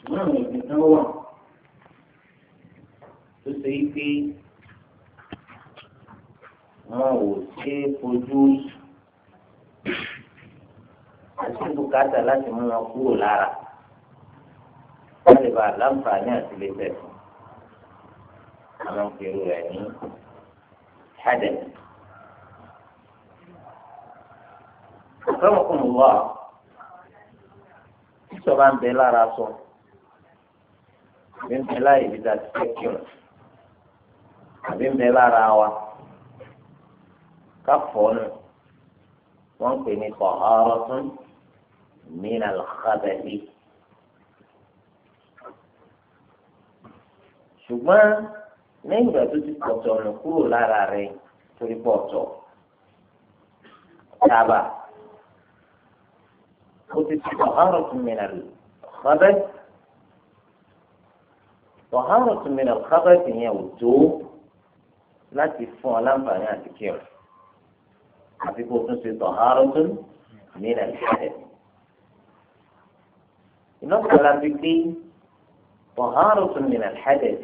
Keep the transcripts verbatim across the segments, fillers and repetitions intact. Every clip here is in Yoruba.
náà ní ìdíkan wà tó ṣe é pé wọn ò ṣe é fojú àti bùkátà láti mú wọn kúrò lára wọn lè ba àlàǹfààní àti lè tẹ̀sán àwọn kiri rẹ̀ ní hadath. أكرمكم الله ìjọba ń bẹ lára sọ àbí ń bẹ láyé ibi tá a ti fẹ́ kírun àbí ń bẹ lára wa ká fọ́ọ̀nù wọ́n ń pè ní taharatun min al-khabathi. ṣùgbọ́n lẹ́yìn ìgbà tó ti pọ̀tọ̀ ọ̀nà kúrò lára rẹ̀ torí pọ̀tọ̀ tábà. طهارة من الخبث طهارة من الخبث هي وجوب لا تفعل لنفعني أتكير أتكون تنسي طهارة من الحدث نقول لك طهارة من الحدث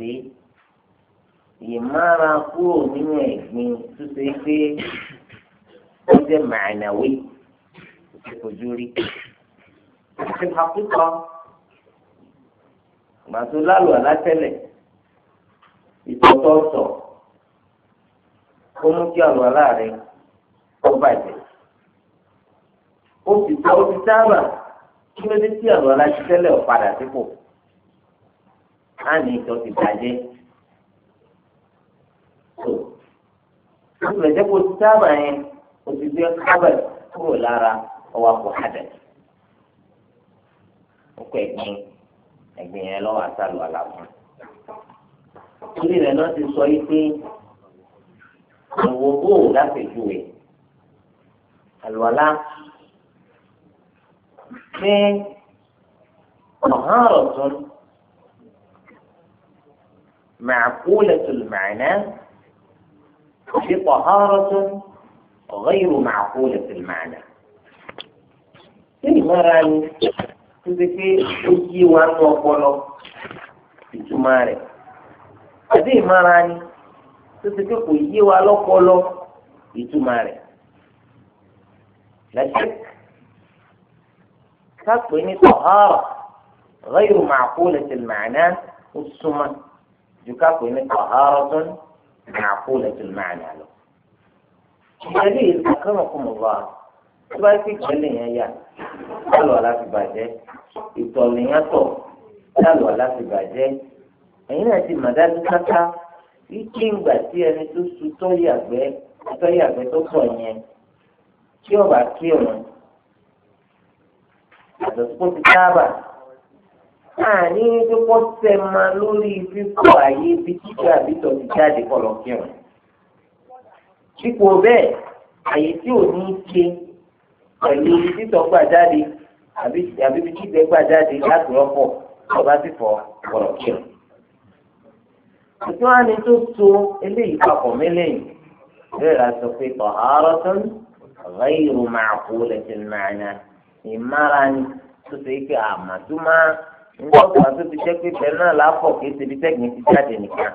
يمارا قول من من تسيكي وجه معنوي تفجوري في الحقيقة ما تلال ولا تلي ìtọ̀tọ̀ọ̀tọ̀ ó mú kí àlùwàlá rẹ̀ ó bàjẹ́ ó sì ta ó ti sábà kí ló dé tí àlùwàlá ti tẹ́lẹ̀ ó padà sípò á ní ìtọ̀ ti bàjẹ́ tó ó sì lè jẹ́ kó ti sábà yẹn ó ti gbé kábẹ̀ kúrò lára ọwọ́ àpò hádẹ̀. ó kọ ẹ̀gbin ẹ̀gbin yẹn lọ́wọ́ àtàlù àlàfún. torí rẹ̀ náà ti sọ yìí pé àwọ̀ bò láfẹ̀júwe àlùwàlá pé طهارة معقولة المعنى بطهارة غير معقولة المعنى. إيه مراني تذكي أجي وانو أقولو ìtumárẹ̀ àbí ìmárani tó ti pé kò yé wa lọ́pọlọ ìtumárẹ̀ lẹ́sẹ̀ kápẹ́ ní tọ̀hárà ghayru ma'qulati al-ma'na ó súnmọ́ ju kápẹ́ ní taharatun ma'qulati al-ma'na lọ. ìyẹlẹ akramakumullah tó bá fi ìgbẹ́lẹ̀ yẹn yá lálọ́ láti bàjẹ́ ìtọ̀lẹ̀ yẹn tọ̀ lálọ́ láti bàjẹ́ ẹ̀yin náà ti màdájú káká wíkí ńgbà tí ẹni tó su tọ́yì àgbẹ̀ tọ́yì àgbẹ̀ tó pọ̀ yẹn tí ọba kí ọ̀run àtọ̀tún ti sábà àní tó pọ̀ tẹ̀ máa lórí fífọ̀ àyè ibi títí àbítọ̀ ti jáde kọ́ lọ kí ọ̀run. dípò bẹ́ẹ̀ àyè tí ò ní í ṣe pẹ̀lú títọ́ gbà jáde àbí ibi títẹ̀ gbà jáde láti rọ́pọ̀ ọba sì fọ̀ ọ̀rọ̀ kí ọ̀run. Ìtú wa ni tó so eléyìí papọ̀ mẹ́lẹ́yìn bẹ́ẹ̀ la sọ pé taharatun ghayru ma'qulatil ma'na ìmárani tó ṣe pé àmàtúmá ńgbọ́pọ̀ tó ti jẹ́ pé bẹ́ẹ̀ náà lápọ̀ kì í ṣe ibi tẹ́gbìn ti jáde nìkan.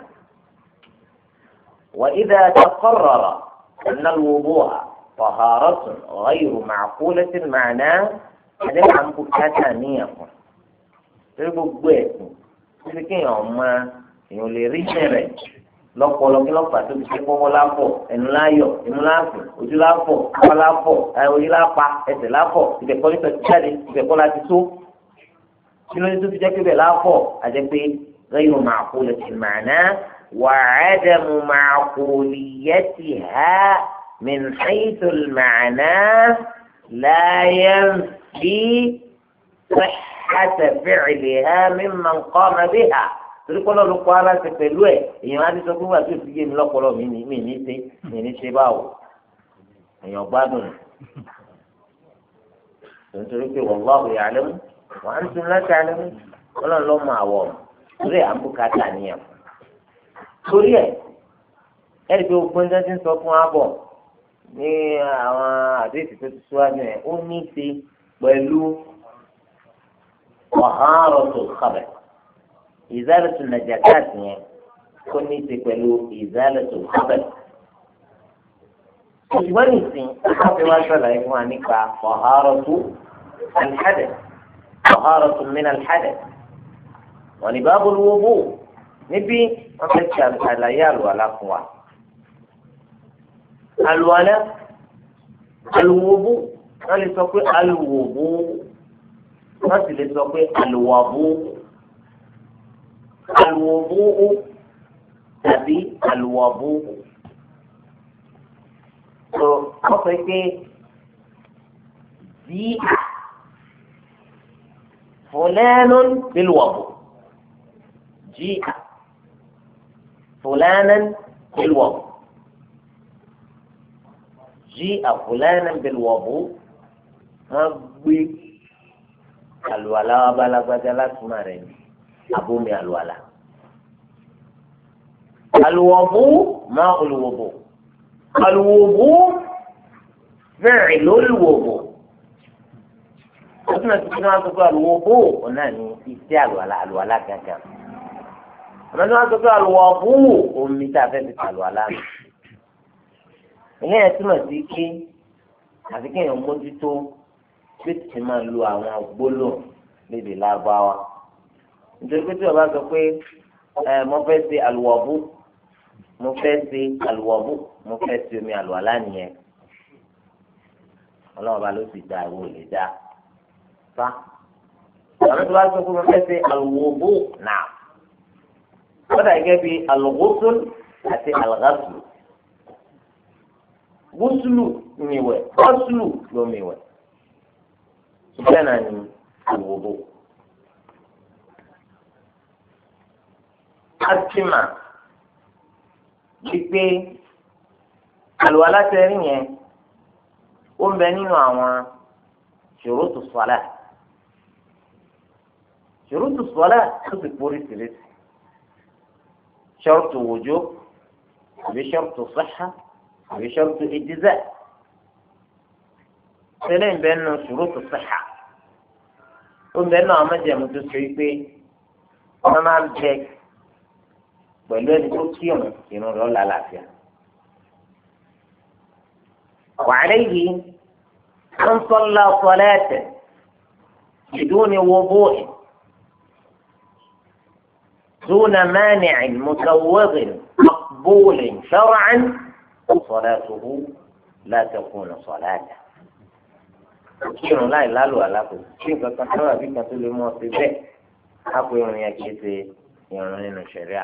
wa idha taqarrara anna al-wudu'a taharatun ghayru ma'qulatil ma'na ẹ̀dẹ́ máa ń bùkátà níyàn fún un gbogbo ẹ̀sìn tó fi kéèyàn máa èèyàn lè rí bẹ̀rẹ̀ lọ́pọ̀lọ́ kí lọ́pàá tó ti ṣe kọ́kọ́ lápọ̀ ẹnu láyọ̀ ẹnu láàfin ojú lápọ̀ apá lápọ̀ orí lápá ẹsẹ̀ lápọ̀ ìbẹ̀kọ́ nípa ti jáde ìbẹ̀kọ́ láti tó kí ló ní tó fi jẹ́ pé bẹ̀ lápọ̀ àjẹpé ghayru ma'qulatil ma'na wa 'adamu ma'quliyatiha min haythul ma'na la yanfi sihhata fi'liha mimman qama biha. torí kọ́ lọ́ọ́ ló kọ́ ara ṣe pẹ̀lú ẹ̀ èèyàn á ti sọ fún wa tó fi yé mi lọ́pọ̀lọ́ mi ní mi ní ṣe mi ní ṣe báwo èèyàn gbádùn rẹ̀ nítorí pé wallahu ya'lamu wa antum la ta'lamun ọlọ́run ló mọ àwọ̀ torí à ń bùkátà níyàn torí ẹ̀ ẹ̀rí pé gbogbo ẹni tí ń sọ fún wa bọ̀ ní àwọn àdéhùn tó ti síwájú yẹn ó ní í ṣe pẹ̀lú taharatul khabath ìzálẹ̀tù nàjàkáàtì yẹn kó ní í ṣe pẹ̀lú ìzálẹ̀tù kọ́bẹ̀. ṣùgbọ́n nìsín wọ́n fi wá sọ̀rọ̀ fún wa nípa ọ̀hárọ̀tù alḥadẹ̀ ọ̀hárọ̀tù min alḥadẹ̀ wọ́n ní báàbò lówó níbí wọ́n fẹ́ ṣe àlàyé àlùwàlá fún wa. àlùwàlá àlùwòbó wọ́n lè sọ pé àlùwòbó wọ́n sì lè sọ pé àlùwàbó àlùwòbó tàbí àlùwàbó. tó wọ́n sọ pé jí fúlẹ́nù bílwàbó jí fúlẹ́nù bílwàbó. جيء فلانا بالوضوء ما بي الولاء بلا بدلات مارين أبومي الولاء الوضوء ماء الوضوء الوضوء فعل الوضوء أثناء تكون تقول الوضوء ونعني استياء الولاء الولاء كان كان أما تقول الوضوء أمي تعرف الولاء ilé ẹ̀ túmọ̀ sí pé àfi kéèyàn mójútó bí ti máa lo àwọn gbólóhùn lédè lárúbáwá nítorí pé tí o bá sọ pé ẹ mo fẹ́ ṣe àlùwọ̀bù mo fẹ́ ṣe àlùwọ̀bù mo fẹ́ ṣe omi àlùwàlá nìyẹn ọlọ́run bá ló sì dá ìwọ lè dá fa àwọn tó bá sọ pé mo fẹ́ ṣe àlùwọ̀bù náà wọ́n dà gẹ́gẹ́ bí àlùwọ̀sùn àti àlùgásùn. Gúúsùlù ni wẹ̀, ọ́sùlù ló mi wẹ̀. Bẹ́ẹ̀ náà ni àwòbò. Àtìmà wípé àlùwàlá tẹ́rí yẹn ó ń bẹ nínú àwọn ṣurutu salat. Ṣurutu salat ó sì pórí tìrìtì. Ṣartu wujub àbí ṣartu sihha. بشرط الإجزاء سلام بأنه شروط الصحة وبأنه عمد متسعيبي وما عمدك بلوه تكيون ينور الله العافية وعليه من صلى صلاة بدون وضوء دون مانع مسوغ مقبول شرعا صلاته لا تكون صلاة kírun láì lálù àlàkò tí nǹkan kan tó wà bí kan tó lè mọ ọsẹ bẹ́ẹ̀ á pé irun yẹn kìí ṣe irun nínú ṣẹ̀ríà.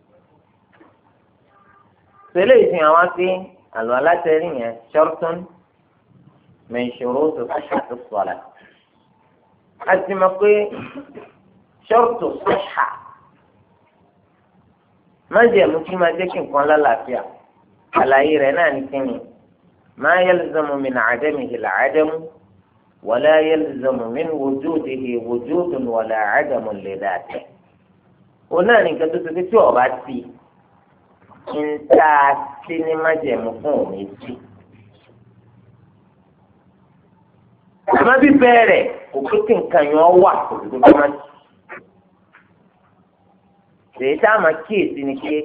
tẹ́lẹ̀ ìsìn àwọn sí àlọ́ alátẹ̀rí yẹn ṣọ́rtún mẹ́ṣọ́rọ́ tó fàṣà tó sọ̀lá. a ti mọ̀ pé ṣọ́rtù fàṣà má jẹ́ mú kí máa jẹ́ kí nǹkan lálàáfíà. àlàyé rẹ̀ náà ní kíni ma yalzamu min adamihi al-adamu wala yalzamu min wujudihi wujudun wala adamun li dhatihi. òun náà ní nǹkan tó ti fi tí ọba sí ń tá a sí ní májẹ̀mú fún òní sí. àmọ́ bí bẹ́ẹ̀rẹ̀ kò pé kí nǹkan yẹn wà kò sí tó má sí. èyí tá a máa kíyèsí ni pé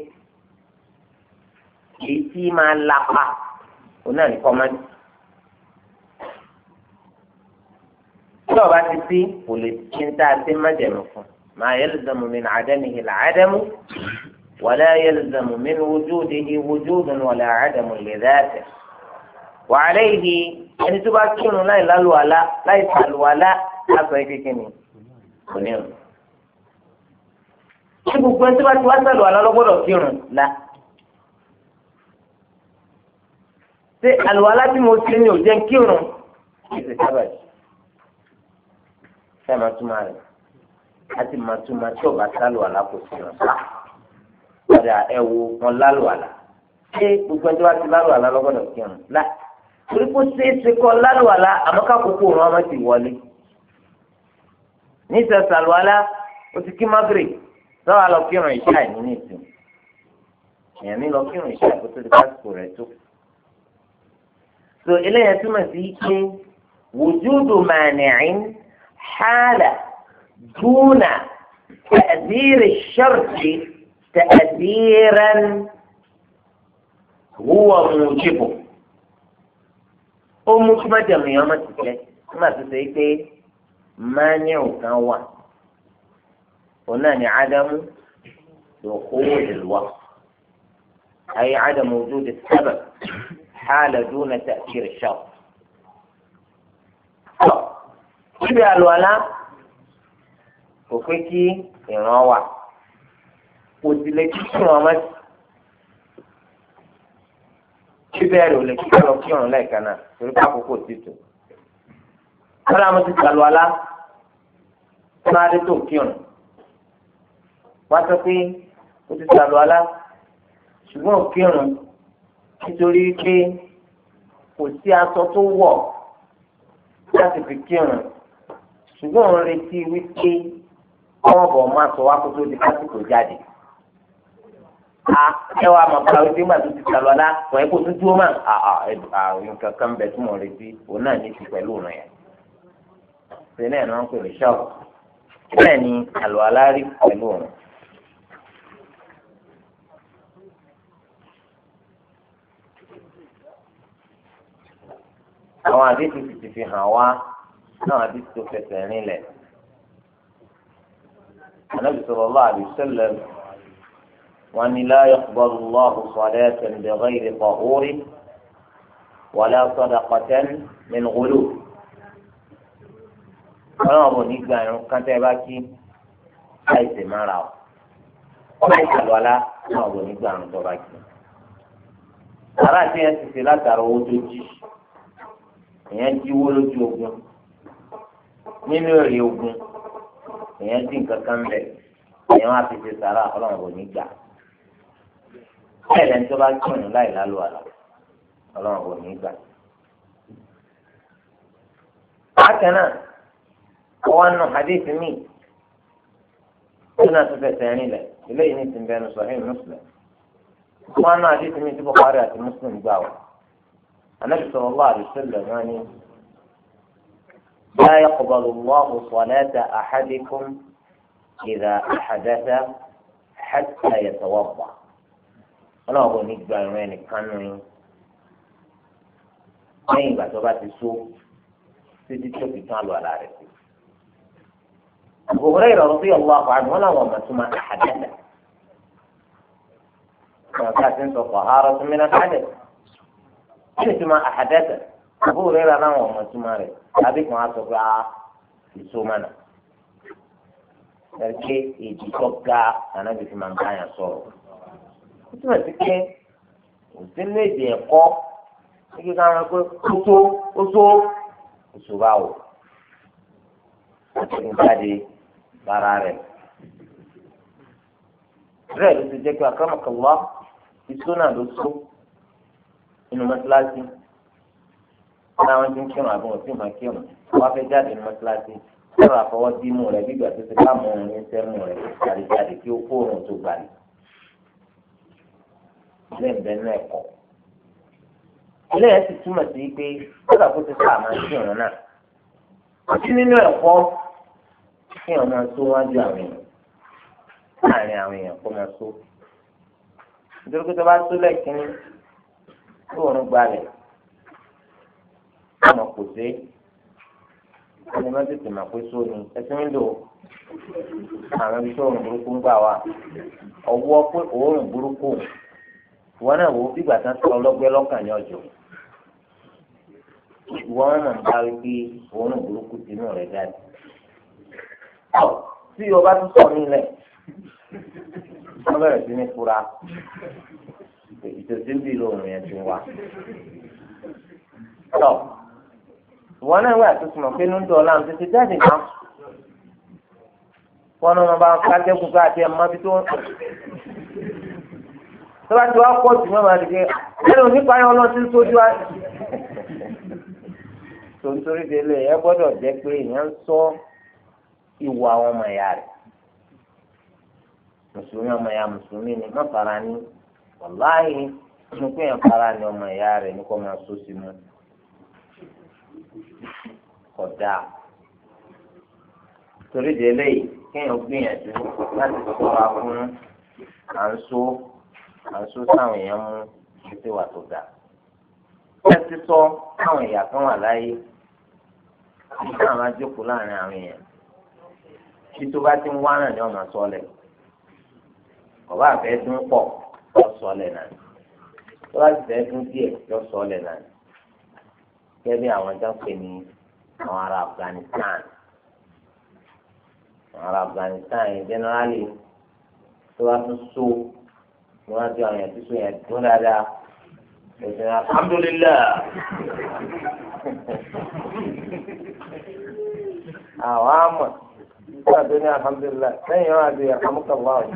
èyí tí máa lápá òun náà ní kọ́mọ́tì. tí ọba ti sí kò lè ṣe ń tá a sí májẹ̀mú fún ma yalzamu min adamihi al-adamu wala yalzamu min wujudihi wujudun wala adamun li dhatihi. wa alayhi ẹni tó bá kírun láì lálùwàlá láì sàlùwàlá láṣọ kékeré ni kò ní ọ̀nà. ṣé gbogbo ẹni tó bá ti wá sàlùwàlá lọ́gbọ́dọ̀ kírun la. ṣé àlùwàlá tí mo ṣe ní òjẹ́ kírun ìṣe sábàjì ṣé máa túmọ̀ rẹ̀ láti máa túmọ̀ tí ọba sálùwàlá kò sí rẹ̀ sá ọ̀dà ẹ̀wò wọn lálùwàlá ṣé gbogbo ẹjọ́ wa ti lálùwàlá lọ́gbọ́dọ̀ kírun lá torí kó ṣeé ṣe kọ́ lálùwàlá àmọ́ kákòókò wọn ọmọ ti wọlé ní ìṣẹ̀ sàlùwàlá o ti kí magre lọ́wọ́ lọ kírun ìṣá ẹ̀ nínú ìsìn èèyàn ní lọ kírun ìṣá ẹ̀ kó tó di pásítọ̀ rẹ̀ tó. so eléyà túmọ̀ sí pé wujudu mani'in hàlà dúnà تأثير الشرط تأثيرا هو موجبه ó mú kí májàmú yẹn má ti tẹ nígbà tó ṣe pé mánìrù kan wà òun náà ní ádámù دخول الوقت أي عدم وجود السبب حال دون تأثير الشرط. ibi àlùwàlá kò pé kí ìran wà kò sì lè kí ìran má sí bíbẹ̀rẹ̀ ò lè kí ìran kí ìran lẹ́ẹ̀kan náà torí pé àkókò ti tò. wọ́n náà mo ti àlùwàlá fún adé tó kí ìran wá sọ pé ó ti àlùwàlá ṣùgbọ́n ò kí ìran nítorí pé kò sí aṣọ tó wọ̀ láti fi kí ìran ṣùgbọ́n òun retí wípé ọwọ́ bọ̀ máa sọ wá kó tó di kásìkò jáde. a ẹ wá máa pa ojú ìgbà tó ti sàlọ́ alá wọ́n ẹ kó tó dúró mà á nǹkan kan bẹ̀ tí mo retí òun náà ní ti pẹ̀lú òun yẹn. sílẹ̀ ni wọ́n ń pè ní ṣọ́ọ̀bù bẹ́ẹ̀ ni àlọ́ alárí pẹ̀lú òun. àwọn àdéhùn ti fi hàn wá náà àdéhùn tó fẹsẹ̀ rinlẹ̀. النبي صلى الله عليه وسلم وأن لا يقبل الله صلاة بغير طهور ولا صدقة من غلول. ọlọ́run bò ní gbà yín kántẹ́ bá kí láìsè má ra ọ láìsè lọ́la náà bò ní gbà yín tó bá kí. àrà tí yẹn ti ṣe látara owó tó jí ìyẹn jíwó lójú ogun nínú èrè ogun èèyàn dín kankan bẹ èèyàn wá fi ṣe sàrà ọlọ́run kò ní gbà bẹ́ẹ̀ lẹ́ni tó bá kírun láì lálù àlà ọlọ́run kò ní gbà. bákan náà ọwọ́ nù hadith mi tó náà tó fẹsẹ̀ rìn lẹ̀ eléyìí ní ti bẹnu Sahih Muslim ọwọ́ nù hadith mi tí Bukhari àti Muslim gbà wá Ànábì sallallahu alaihi wasallam wọn ni. لا يقبل الله صلاة أحدكم إذا أحدث حتى يتوضأ. ọlọ́run kò ní gba ìrìn ẹnìkan nù yín lẹ́yìn ìgbà tó bá ti só títí tó fi tán lọ àlá rẹ̀ sí. Abu Hurairah radiyallahu anhu wọn làwọn ọmọ tó máa àhàdẹ́sẹ̀. wọn ká ti ń sọ taharatun min al-hadath. kí ni tó máa àhàdẹ́sẹ̀? Abu Hurairah láwọn ọmọ tó máa rẹ̀ tàbí kan á sọ pé a ìṣó mọ́nà. Ẹ̀rké èjì tó ga ànábì fi máa ń báyà sọ̀rọ̀. Ó túmọ̀ sí pé òsínú èdè ẹ̀kọ́ ní kíkà wọn pé ó tó ó tó oṣù báwò. Àti ìjáde bára rẹ̀. Bẹ́ẹ̀ ló ti jẹ́ pé akramakallah ìṣó náà ló tó nínú mọ́tíláṣí. Láwọn tí ń kírun àbí wọn tí máa kírun wọn fẹ́ jáde ní mọ́tíláṣí lọ́rọ̀ àfọwọ́dí mú rẹ̀ bí ìgbà tó ti ká mú un ní sẹ́mu rẹ̀ jáde jáde kí ó kó òun tó gbàlè. ilé ìbẹ́ náà ẹ̀kọ́. ilé yẹn sì túmọ̀ sí pé kódà kó ti ká máa kírun náà. àti nínú ẹ̀kọ́ kí wọn máa tó wájú àwọn èèyàn láàrin àwọn èèyàn kó máa tó. nítorí pé tó bá tó lẹ́ẹ̀kínní tó òun gbalẹ̀. ọmọ kò sí ẹni má tètè mà pé sóni ẹsìn ń lò àwọn ibi tó òórùn burúkú ń gbà wá ọwọ́ pé òórùn burúkú wọn náà wò ó bígbà tán sọ ọlọ́gbẹ́ lọ́kàn ní ọjọ́ wọn náà ń bá wípé òórùn burúkú tinú rẹ̀ jáde tí ọba tún sọ nílẹ̀ wọn bẹ̀rẹ̀ sí ní fura ìtòsí ń bí lóòrùn yẹn ti wá wọn náà wà tó túmọ̀ pé nínú ọ̀la ń tètè jáde náà wọn náà bá kájẹ́kùn ká àti ẹ̀mọ́ bí tó ń tó bá ti wá pọ̀ jù mọ́ máa dìde ẹnu nípa yẹn ọlọ́sí ń tójú wa. tòǹtòrí délé ẹ gbọ́dọ̀ jẹ́ pé èèyàn ń sọ ìwà àwọn ọmọ ẹ̀yà rẹ̀ mùsùlùmí ọmọ ẹ̀yà mùsùlùmí ni má fara ní wàláhì inú pé èèyàn fara ní ọmọ ẹ̀yà rẹ̀ ní kó máa sọ sí mu. kódà torí de eléyìí kéèyàn gbìyànjú láti ṣọ́ra fún à ń so à ń so táwọn èèyàn mú ètò ìwà tó dáa. ẹ ti sọ táwọn ẹ̀yà kan wà láyé àti táwọn máa jókòó láàrin àwọn èèyàn tí tó bá ti ń wá náà ni wọ́n máa sọ lẹ̀ ọba àfẹ́ tún pọ̀ yọ sọ lẹ̀ náà tó bá ti fẹ́ tún díẹ̀ yọ sọ lẹ̀ náà gẹ́gẹ́ bí àwọn tó ń pè ní àwọn ará Afghanistan àwọn ará Afghanistan yẹn generally tó bá tún so ni wọ́n ti àwọn yẹn tó so yẹn dún dáadáa ẹ̀sìn alhamdulilayi àwọn àmọ̀ nígbà tó ní alhamdulilayi lẹ́yìn yẹn wọ́n á di àmúkàwá o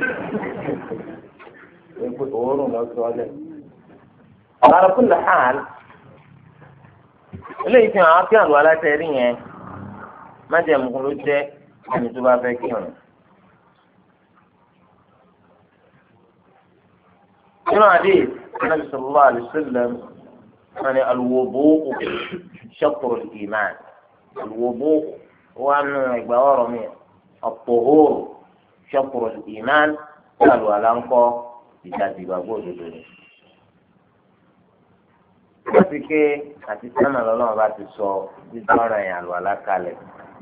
èpè òórùn lọ sọ ọ́ lẹ̀. على كل حال eléyìí fi hàn á kí àlọ́ alátẹ̀rí yẹn má jẹ́ mùkún ló jẹ́ ẹni tó bá fẹ́ kírun. nínú àdé Ànábì sallallahu alaihi wasallam wọn ni al-wudu'u shatru al-iman al-wudu'u wà nù ẹgbẹ́ ọ̀rọ̀ mi at-tuhuru shatru al-iman àlọ́ aláǹkọ́ ìdájì ìgbàgbọ́ òdodo ni. wọ́n ti ké àti sẹ́nà lọ́lọ́run bá ti sọ dídọ́rọ̀ yẹn àlọ́ alákalẹ̀.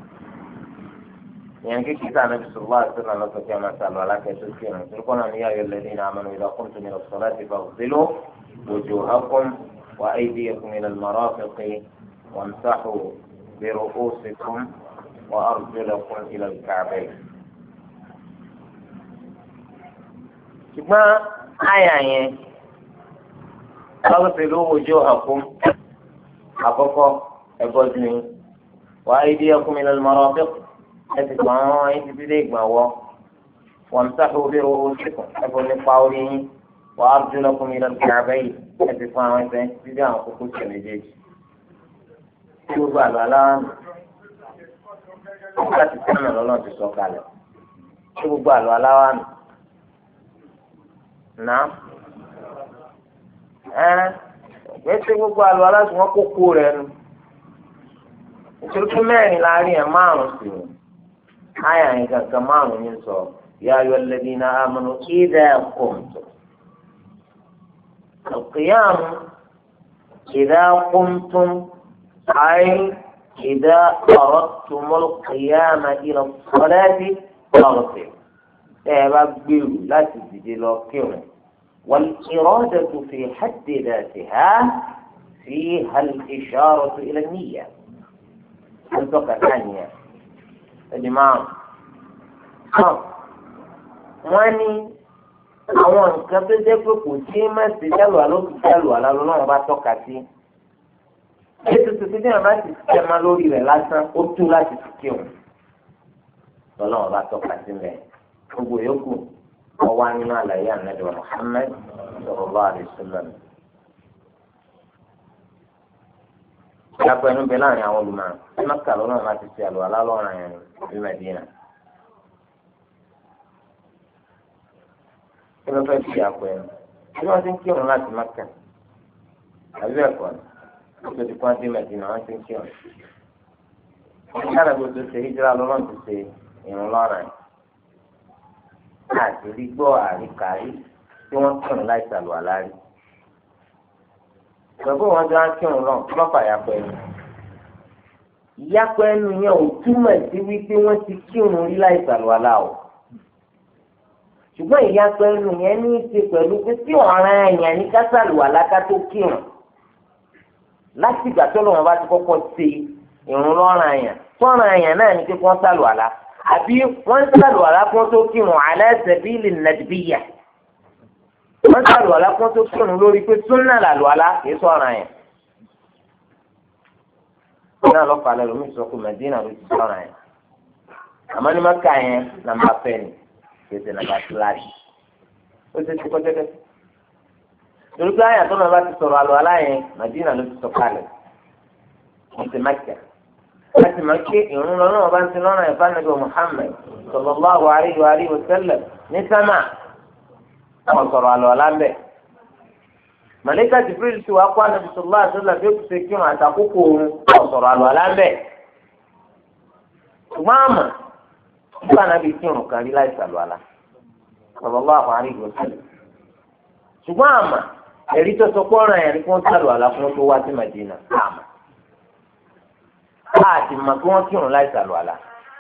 ìyẹn kékeré sáà náà bisọ̀ wá àti sẹ́nà lọ́sọ̀ kí a máa sàlọ́ alákẹ́ tó kí ẹ̀rùn tó kọ́nà ní ayọ̀ lẹ́ni ní amanu idha qumtum ila as-salati faghsilu wujuhakum wa aydiyakum ila al-marafiqi wamsahu bi ru'usikum wa arjulakum ila al-ka'bayn. ṣùgbọ́n àyà yẹn faghsilu wujuhakum àkọ́kọ́ ẹ̀bọ́dún ni wa aydiyakum ila al-marafiq ẹ̀sìn gbọ̀n wọn ẹ̀yìn títí dé ìgbà wọ́ wamsahu bi ru'usikum ẹ̀fọ́ nípa orí yín wa arjulakum ila al-ka'bayn ẹ̀sìn fún àwọn ẹ̀sẹ̀ títí dé àwọn kókó tẹ̀ méjèèjì. tí gbogbo àlọ́ aláwọ̀ láti sẹ́nà lọ́nà ti sọ kalẹ̀ tí gbogbo àlọ́ aláwọ̀ náà ẹ gbèsè gbogbo àlọ́ aláṣẹ wọn kókó rẹ̀ nù nítorí pé mẹ́rin la rí ẹ̀ márùn sí i àyà yẹn kankan márùn yín sọ ya ayyuhal ladhina amanu idha qumtum al-qiyam idha qumtum ay idha aradtum al-qiyama ila as-salati faghsilu ẹ bá gbèrú láti dìde lọ kírun. والإرادة في حد ذاتها فيها الإشارة إلى النية. الفقرة الثانية يا جماعة wọ́n ní àwọn nǹkan tó jẹ́ pé kò sí má ṣe jálù àlókù jálù àlálọ́ náà bá tọ́ka sí. ètò tuntun tí wọ́n bá ti ṣe máa lórí rẹ̀ lásán ó tó láti fi kírun. lọ́lọ́wọ́n bá tọ́ka sí mẹ́rin. gbogbo yòókù ọwọ́ nínú àlàyé ànábì Muhammad sallallahu alaihi wasallam. ìyàpọ̀ ẹnu bẹ láàrin àwọn olùmọ̀ ẹ má kà lọ́nà láti ṣe àlọ́ alálọ́ràn yẹn ní Mẹ́dínà. kí ló fẹ́ fi ìyàpọ̀ ẹnu tí wọ́n ti ń kírun láti Mákà àbí ẹ̀kọ́ ni wọ́n ti kọ́ dé Mẹ́dínà wọ́n ti ń kírun. wọ́n ti dáná gbogbo ṣe hijira lọ́nà ti ṣe ìrún lọ́ràn yẹn. àti rí gbọ́ àríkàrí tí wọ́n kírun láì sàlù àlárí. ìgbàgbọ́ wọn jọ á kírun náà kí wọ́n fàyà pẹ̀lú. ìyapọ̀ ẹnu yẹn ò túmọ̀ sí wípé wọ́n ti kírun rí láì sàlù àlá o. ṣùgbọ́n ìyapọ̀ ẹnu yẹn ní í ṣe pẹ̀lú pé tí ọ̀ràn ẹ̀yàn ní ká sàlù àlá ká tó kírun. láti ìgbà tó lọ́wọ́ bá ti kọ́kọ́ ṣe ìrun lọ́ràn ẹ̀yàn tọ́ràn ẹ̀yàn náà ní pé kí wọ́n sàlù àlá. àbí wọ́n sàlù alákùn tó kírun ala sabili nadbiyya wọ́n sàlù alákùn tó kírun lórí pé súnà làlù alá kìí sọ̀ràn yẹn. náà lọ́kọ̀ alẹ́ lómi sọ pé Mẹ́dínà ló ti sọ̀ràn yẹn. àmọ́ ní Mákà yẹn nàmbà fẹ́ ni kìí ṣe nàmbà síláàsì. ó ti ti kọjá kẹsì. torí pé àyà tó náà bá ti sọ̀rọ̀ àlọ́ alá yẹn Mẹ́dínà ló ti sọ kalẹ̀. wọ́n ti Mákà. láti máa ké ìrún lọ́nà ọba ń ti lọ́nà ẹ̀fá nàbẹ̀ Muhammad sallallahu alayhi wa alihi wa sallam ní sámà wọ́n sọ̀rọ̀ àlọ́ alámbẹ̀. màlẹ́kà Jibril ti wá kó ànàbì sallallahu alayhi wa sallam bí ó ti ṣe kírun àtàkókò òun wọ́n sọ̀rọ̀ àlọ́ alámbẹ̀. ṣùgbọ́n àmà nígbà náà bí kírun kan rí láì sàlùwàlá sallallahu alaihi wasallam. ṣùgbọ́n àmà ẹ̀rí tó sọ pọ́nrán ẹ̀rí kí wọ́n sàlùwàlá fún tó wá sí Madina àmà láti mọ̀ pé wọ́n kírun láì sàlùwàlá.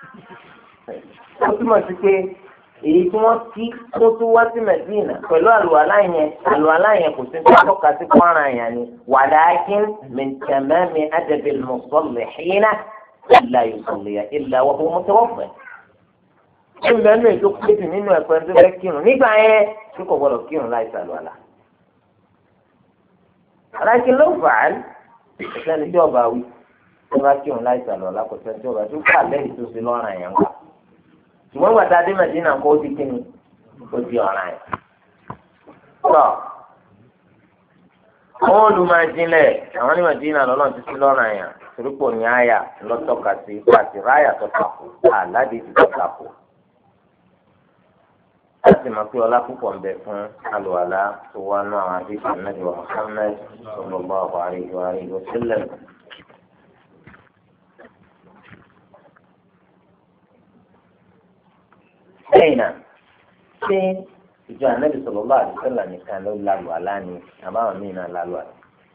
ó túmọ̀ sí pé èyí tí wọ́n kí tó tó wá sí Madina pẹ̀lú àlùwàlá yẹn àlùwàlá yẹn kò sí tọ́ka sí pọ́nrán yẹn ni walakin min tamami adabil musalli hina illa yusalli illa wa huwa mutawaffa. ìgbà nínú ètò péjì nínú ẹ̀kọ́ ẹni tó fẹ́ kírun nígbà yẹn tí kò gbọdọ̀ kírun láì sàlùwàlá. aláìkí ló fà á ìṣẹ́ni tí ọba wí tó bá kírun láì sàlùwàlá kò sẹ́ni tí ọba tó kà lẹ́yìn tó ṣe lọ́ràn yẹn wá. ṣùgbọ́n gbàtà dé Mẹ́dínà kó di kíni kó di ọ̀ràn yẹn. tọ́ àwọn olùmọ̀jìnlẹ̀ àwọn ní Mẹ́dínà lọ́nà ti sí lọ́ràn yẹn torípò ní àyà lọ́tọ̀ka sí pàṣẹ ráyà tọ́kàkù àládé ti tọ́kàkù. láti mọ̀ pé ọlá púpọ̀ ń bẹ fún àlùwàlá tó wá náà àwọn àdéhùn Ànábì wa Muhammad sallallahu alaihi wa alihi wa sallam. lẹ́yìn náà ṣé ìjọ Ànábì sallallahu alaihi wa sallam nìkan ló lálùwàlá ni àbáwọn míì náà lálùwàlá.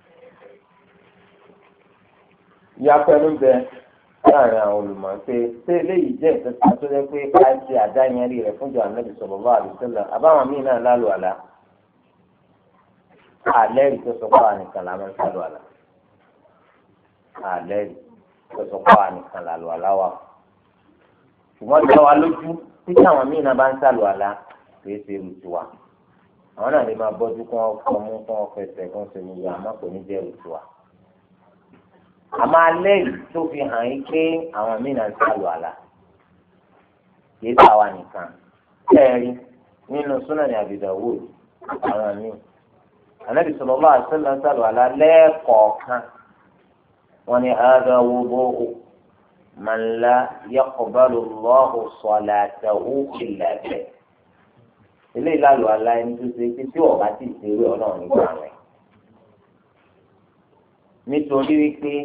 ìyapẹ́ ló bẹ láàrin àwọn olùmọ̀ pé ṣé eléyìí jẹ́ ìtẹ́sí tó jẹ́ pé ká ṣe àdáyẹnrí rẹ̀ fún ìjọ Ànábì sallallahu alaihi wasallam àbáwọn míì náà lálù àlá àlẹ́rìí tó sọ pé àwọn nìkan làwọn ń sálù àlá àlẹ́rìí tó sọ pé àwọn nìkan làlù àlá wa ṣùgbọ́n tí wọ́n lójú tí àwọn míì náà bá ń sálù àlá kìí ṣe rùtù wa àwọn náà lè máa bọ́jú kí wọ́n fọmú kí wọ́n fẹsẹ̀ kí wọ́n ṣe gbogbo àmọ́ kò ní jẹ́ rùtù wa. àmọ́ alẹ́ yìí tó fi hàn yín pé àwọn mìíràn ń sálù àlà kìí sáwa nìkan ẹ̀rí nínú Sunan Abi Dawud àwọn míì Ànábì sallallahu alaihi wasallam ń sálù àlà lẹ́ẹ̀kọ̀ọ̀kan wọn ni hadha wudu'u man la yaqbalu Allahu salatahu illa bihi ilé ìlàlù àlà ẹni tó ṣe pé tí ọba ti ṣe eré Ọlọ́run nígbà rẹ̀ nítorí wípé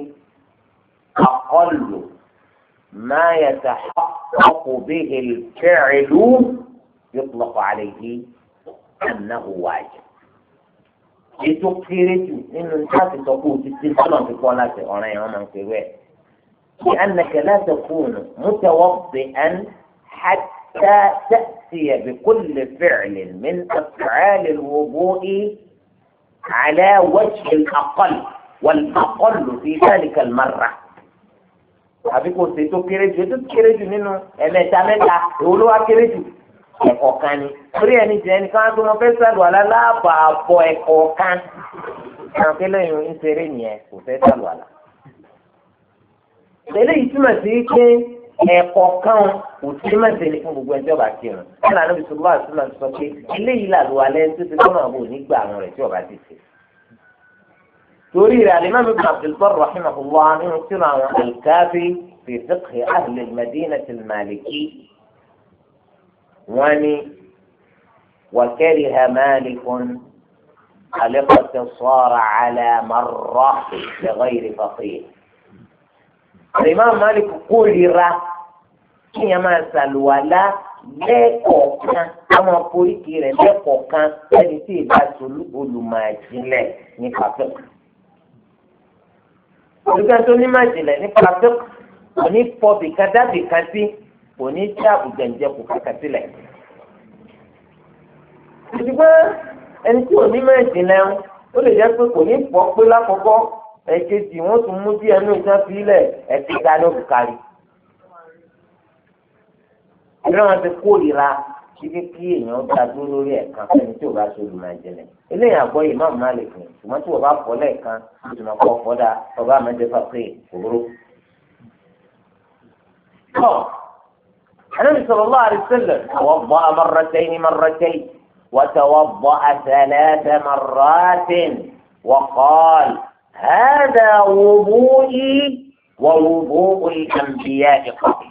أقل ما يتحقق به الفعل يطلق عليه أنه واجب. ètò kéré jù nínú nígbàtí sọ pé o ti ti sọ́nà ti kọ́ láti ọ̀ràn yẹn wọ́n máa ń pè wẹ̀. لأنك لا تكون متوضئا حتى تأتي بكل فعل من أفعال الوضوء على وجه الأقل والأقل في ذلك المرة. àbí kò sí tó kéré jù tó kéré jù nínú ẹ̀mẹ́ta mẹ́ta èwo ló wá kéré jù ẹ̀kọ́ kan ni torí ẹni jẹ́ ẹni kan tó wọn fẹ́ sàlù àlá láàbàbọ̀ ẹ̀kọ́ kan àwọn akẹ́lẹ́ yìí ń ṣeré nìyẹn kò fẹ́ sàlù àlá. tẹ́lẹ̀ yìí túmọ̀ sí pé ẹ̀kọ́ kan kò sí mẹ́sẹ̀ ní fún gbogbo ẹjọ́ bá kírun ẹ̀là níbi tó bá àtúnlá sọ pé eléyìí làlù alẹ́ tó ti tọ́nà àbò nígbà àwọn rẹ̀ tí ọba ti ṣe. torí rẹ̀ Al-Imam Ibn Abdul Barr rahimahullah nínú sínú àwọn al-Kafi fi fiqh ahli al-Madinah al-Maliki wọ́n ní wa kariha Malikun al-iqtisar ala marra li ghayri faqih. Al-Imam Malik kórìíra kí ẹ máa ṣàlùwàlá lẹ́ẹ̀kọ̀ọ̀kan àwọn foríkì rẹ̀ lẹ́ẹ̀kọ̀ọ̀kan ẹni tí ìbá solú olùmọ̀ àjìnlẹ̀ nípa fiqh. olùkọ́ tó ní máa jìnlẹ̀ nípa fiqh kò ní pọ̀ bìkan dábì kan sí kò ní tí àbùjá ń jẹ kò kàkà sílẹ̀. ṣùgbọ́n ẹni tí ò ní máa jìnlẹ̀ ó lè jẹ́ pé kò ní pọ̀ pé lákọ̀ọ́kọ́ ẹ̀kejì wọ́n tún mú díẹ̀ ní ìtàn sílẹ̀ ẹ̀kíga ní òkúkari. ìrìn àwọn ti kórìíra kíkí kí èèyàn dá dúró lórí ẹ̀kan fẹ́ni tí ò bá ṣe olùmọ̀ ìjìnlẹ̀. eléyìí àgbọ̀ yìí máa má lè fún un ṣùgbọ́n tí o bá fọ́ lẹ́ẹ̀kan o sì máa kọ́ fọ́dà ọba àmọ́jẹ́fà pé òwúrò. النبي صلى الله عليه وسلم توضأ مرتين مرتين وتوضأ ثلاث مرات وقال هذا وضوئي ووضوء الأنبياء قبل.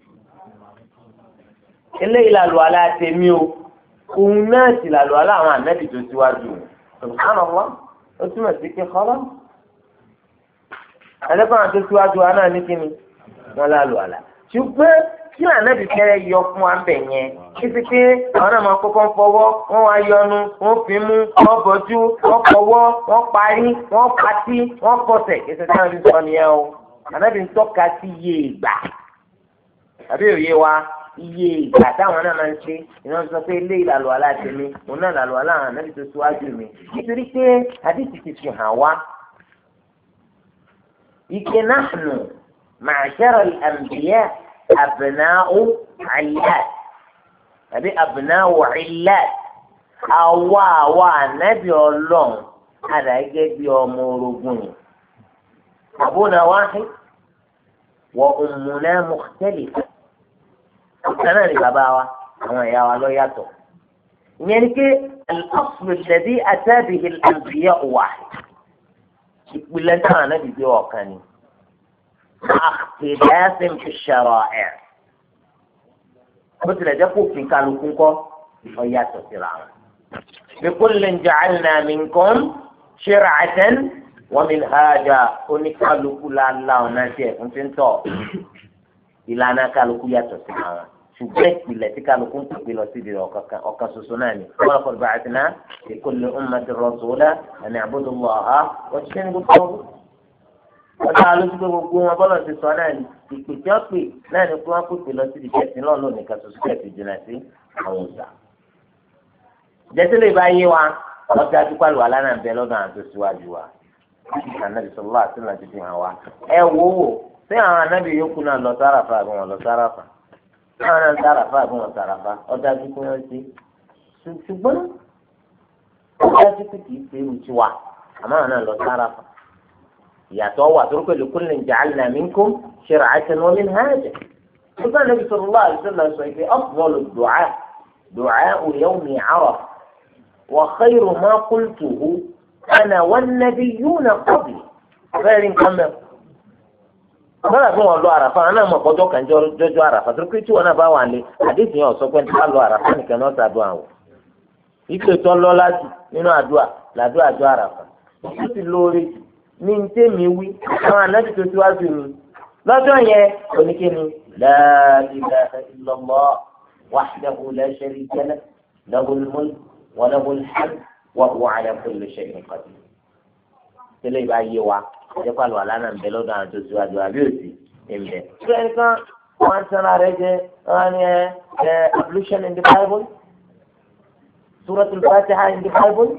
الليلة الولاء تميو الناس الولاء مع النبي تسواجه سبحان الله اسمع ذكي خلاص أنا كنت تسواجه أنا نكني ولا الولاء شوف kí lànàbì fẹ́ yọ fún wa bẹ̀ yẹn títí pé àwọn náà máa kọ́kọ́ fọwọ́ wọ́n wá yọnu wọ́n fi mú wọ́n bọ́jú wọ́n fọwọ́ wọ́n parí wọ́n patí wọ́n kọsẹ̀ ètò tí wọ́n fi sọ nìyẹn o ànábì ń tọ́ka sí iye ìgbà tàbí òye wa iye ìgbà táwọn náà máa ń ṣe ìnáwó sọ pé ilé ìlàlù aláàtẹ̀mí òun náà làlù aláàrùn ànábì tó síwájú mi nítorí pé àdìsí ti fi hàn wá ike nahnu ma'shara al-anbiya abna'u 'illat tàbí abna'u 'illat àwa àwa ànábì ọlọ́run àdàgẹ́ bí ọmọ orogún yìí abuna wahid wa ummuna mukhtalifa ọ̀kan náà ni bàbá wa àwọn ìyá wa ló yàtọ̀ ìyẹn ni pé al-aslu alladhi ata bihi al-anbiya'u wahid ìpìlẹ̀ táwọn ànábì gbé ọ̀kan ni ikhtilafin fi ash-shara'i' bó tilẹ̀ jẹ́ kó fi kálukú ńkọ́ ó yàtọ̀ síra wọn. likullin ja'alna minkum shir'atan wa minhaja oníkálukú láńlá ọ̀nà tiẹ̀ fún ti ń tọ̀ ìlànà kálukú yàtọ̀ síra wọn ṣùgbọ́n ìpìlẹ̀ tí kálukú ń pèpè lọ síbi ọ̀kan ṣoṣo náà ni wa laqad ba'athna fi kulli ummatin rasulan an i'budu Allaha wajtanibu at-taghut. ọ̀dà alójúgbò gbogbo wọn bọ́lọ̀ ti sọ náà ni ìpè tí wọ́n pè náà ni kí wọ́n pèpè lọ síbi kẹsìn náà lónìí kan ṣoṣo kẹsì jìnnà sí àwọn ọ̀sà. ìjẹ́sílẹ̀ bá yé wa ọjà dúpọ̀ àlùwà lánàá bẹ lọ́dọ̀ àwọn tó síwájú wa. Ànábì sallallahu alaihi wasallam ti fi hàn wá. ẹ wo wò ṣé àwọn ànábì yòókù náà lọ sárafa àbí wọn lọ sárafa? àwọn náà sárafa àbí wọn sárafa ọjà dúpọ̀ wọn sí. ṣùgbọ́n ọjà dúpọ̀ kì í ṣe irú tiwa àmọ́ àwọn náà lọ sárafa. ìyàtọ̀ wà tó pé likullin ja'alna minkum shir'atan wa minhaja. nígbà Ànábì sallallahu alaihi wasallam sọ pé afdalu du'a du'a'u yawmi 'Arafah wa khayru ma qultuhu ana wan-nabiyyuna qabli. bẹ́ẹ̀ ni nǹkan mẹ́rin. bọ́lá fún wọn lọ àràfà wọn náà mọ̀ kọjọ́ kan jọjọ́ àràfà tó pé tí wọn náà bá wà lé àdéhùn yẹn ọ̀sọ́ pé ní ká lọ àràfà nìkan náà ṣàdúrà wọn. ìpè tó lọ láti nínú àdúrà làdúrà àjọ àràfà. ó ti lóore ní ntẹ́mi wí àwọn ànábì tó síwájú mi lọ́jọ́ yẹn oníkẹ́ni la ilaha illallah wahdahu la sharika lahu lahul mulk wa lahul hamd wa huwa ala kulli shay'in qadir. tẹ́lẹ̀ ìbá yé wa ẹ̀jẹ̀ pàlọ́ àlànà ń bẹ lọ́dọ̀ àwọn tó síwájú àbí òsì ẹ̀mẹ́. ṣé ẹnìkan wọn sanra rẹ jẹ wọn ni ẹ ablution in the Bible suratul Fatiha in the Bible.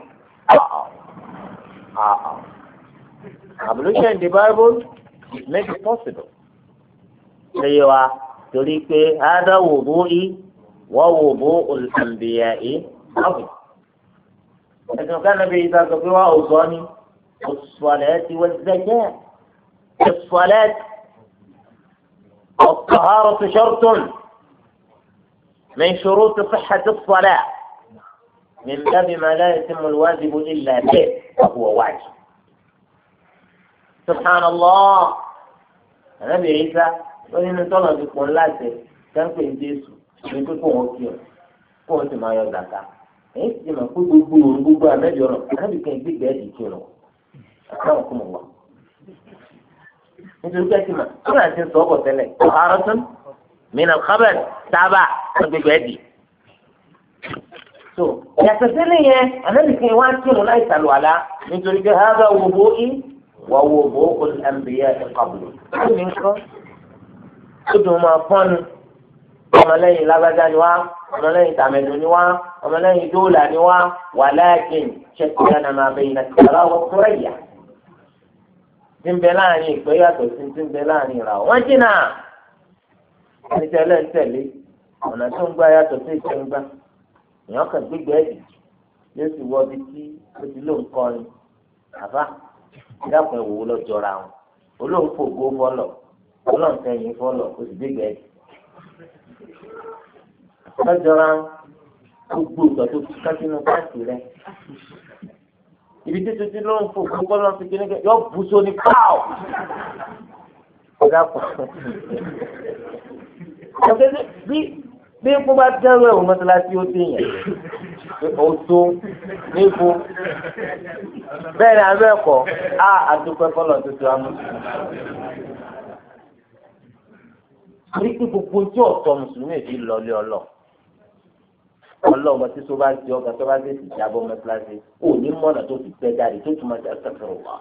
Ablution in the Bible it makes it possible. Ṣé wa torí pé hādhā wudū'i wa wudū'ul anbiyā'i ọ̀gbìn. Ẹ̀sìn kan náà bí ìta sọ pé wá òsọ ni as-salāti waz-zakāti. as-salāti wat-tahāratu shartun min shurūti ṣihhati as-salāti min bābi mā lā yatimmu al-wājibu illā bihi wa huwa wājib. Subhanallah, ànábì Ìsá lórí inú tọ́lọ̀ ti pọ̀ láti kẹ́ńpé Jésù ní pé kó wọn kí ọ kó wọn sì máa yọ zàká. èyí ti mọ̀ pé gbogbo òru gbogbo ànábì ọ̀rọ̀ ànábì kan gbígbẹ́ ẹ̀dì kí ọ àtàwọn kò mọ̀ wá. nítorí pé ẹtì mà kí wọ́n ti sọ ọ́ bọ̀ tẹ́lẹ̀ ọ̀hárọ́tún mìíràn kábẹ́ẹ̀ sábà wọ́n gbígbẹ́ ẹ̀dì. so yàtọ̀ sílẹ̀ yẹn ànábì kan wá kí ọ láì sàlùwàlá nítorí pé hādhā wudū'i ووضوء الأنبياء قبله. من كم؟ كدوا ما فن ọmọlẹ́yìn lágbájá ni wá ọmọlẹ́yìn tàmẹ̀dù ni wá ọmọlẹ́yìn dóòlà ni wá walakin shattana ma bayna as-saraa was-suraya. tí ń bẹ láàrin ìpè yàtọ̀ sí tí ń bẹ láàrin ìrà wọ́n jìnnà. ẹni tẹ́lẹ̀ ń tẹ̀lé ọ̀nà tó ń gbá yàtọ̀ sí ìṣẹ́ ń gbá. èèyàn kan gbígbẹ́ ẹ̀dì yóò sì wọ ibi tí ó ti lóun kọrin àbá ìdáàpọ̀ ìwòwò lọ jọra wọn olóhùn fògbó fọlọ olóhùn tẹ̀yìn fọlọ ó sì gbégbé ẹ̀dì. lọ́jọ́ra gbogbo ìgbà tó fi kájínú káàkiri rẹ̀ ibi títí tí ló ń fògbó fọlọ ti kí ní kẹ́ yọ bù sóní pàù. ìdáàpọ̀ bí bí kó bá dẹ́rù ẹ̀wọ̀n mọ́tàlásí ó dèèyàn oṣù níbo bẹ́ẹ̀ ni abẹ́ ẹ̀kọ́ á àdúpẹ́ fọlọ́ tuntun amú. torí pé gbogbo tí ọ̀tọ̀ mùsùlùmí èdè lọlé ọlọ ọlọ́ọ̀bọ tí tó bá di ọgá tó bá dé ti jábọ́ mẹ́tíláṣí ò ní mọ́nà tó fi pẹ́ jáde tó tún máa jẹ́ sẹ́fẹ̀rẹ̀ wá.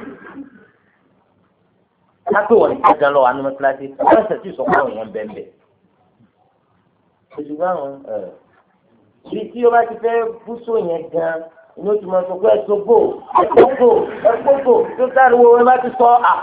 lápẹ́ wọ̀ ní kájà lọ́wọ́ àánú mẹ́tíláṣí wọ́n ṣẹ̀ tí ìsọ̀kọ́ àwọn èèyàn bẹ́ẹ̀ bẹ́ẹ̀. oṣù báwọn ẹ̀ bí tí ó bá ti fẹ́ bú só yẹn gan inú tí mo sọ pé ẹ tó gbò ẹ tó gbò ẹ tó gbò tó sáré wo ẹ bá ti sọ à.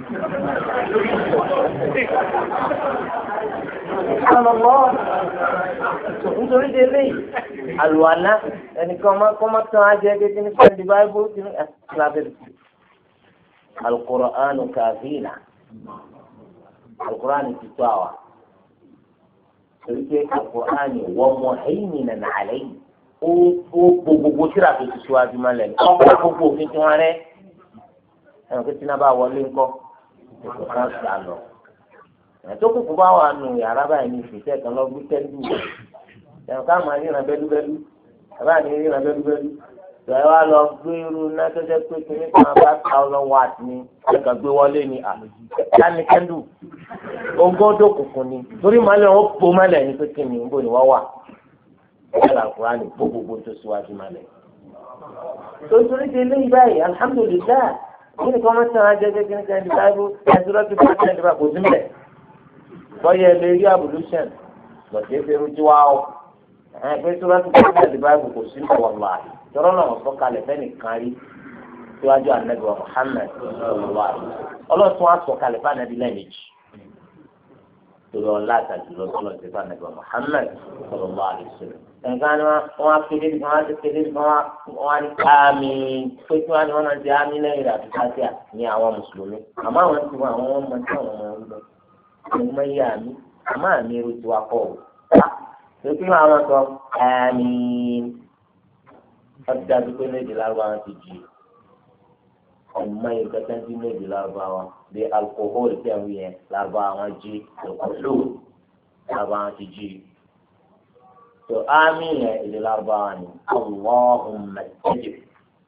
nítorí délé àlùwàlá ẹnìkan máa kọ́ máa tán ajẹ́ kékeré ní sẹ́ńdì báyìí kí ní ẹ̀sìlábẹ́rẹ́ Al-Qur'anu kafina Al-Qur'anu ti tó àwa torí pé Al-Qur'anu wọ́n mọ̀ ẹ̀yìn nìyẹn nàlẹ́ yìí ó gbogbo tíra tó ti ṣíwájú máa lẹ̀ ọ̀pọ̀ gbogbo òfin tí wọ́n rẹ́ ẹ̀rọ pé tí náà bá wọlé ńkọ́ wọ́n sá lọ. ẹ̀tọ́ kúkú bá wà nù yàrá báyìí ní ìfìsẹ́ kan lọ gbé tẹ́lú ẹ̀rọ ká máa ríran bẹ́lúbẹ́lú bàbá mi ríran bẹ́lúbẹ́lú ìgbà wa lọ gbé irú náà tó jẹ́ pé kí ní kan bá thousand watt ni ẹ̀ka gbé wọlé ni àní kẹ́ndù ogóńdó kùkùn ni torí màálẹ̀ wọn po mọ́lẹ̀ ní pé kí ni níbo ni wọ́n wà ẹ̀ka Al-Qur'ani bó gbogbo tó síwájú mọ́lẹ̀. torí ti eléyìí báyìí alhamdulilayi kí ni kọ́mọ́ sàn án jẹ́jẹ́ kí ni kẹ́ndì báyìí ẹ̀sùn lọ́ọ́ ti fún kẹ́ndì bá kò sí mbẹ̀ bọ́yá ẹ lè rí abolution lọ́sẹ̀ ṣe rújú wa ọ́ ẹ̀ pé tó bá ti fún kẹ́ndì báyìí kò sí mbẹ̀ wọ́n láàyè tọ́rọ́ náà wọ́n sọ̀kalẹ̀ fẹ́ni kan rí síwájú anabi wa Muhammad sallallahu alaihi wasallam ọlọ́tún wa sọ̀kalẹ̀ fún anabi lẹ́ẹ̀mejì torí ọ̀la àtàjù lọ́sọ̀lọ́ ti fún anabi wa Muhammad sallallahu alaihi wasallam nǹkan ni wọ́n á kéde bí wọ́n á ti kéde bí wọ́n á ní àmì pé tí wọ́n á ní wọ́n náà ti àmì lẹ́yìn rẹ̀ àti káṣíà ní àwọn mùsùlùmí àmọ́ àwọn ti wọ́n àwọn ọmọ tí àwọn ọmọ ń lọ ọmọ yìí àmì àmọ́ àmì irú tiwa kọ́ ọ̀ pé kí wọ́n àwọn sọ àmì wọ́n ti dájú pé méjì lárúbáwá ti jì ọmọ yìí kẹta jí méjì lárúbáwá bí alkohol tí àwọn yẹn lárúbáwá wọn jí alkohol lárúbáwá ti jí tó ámì yẹn èdè lárúbáwá ni Allahumma tajib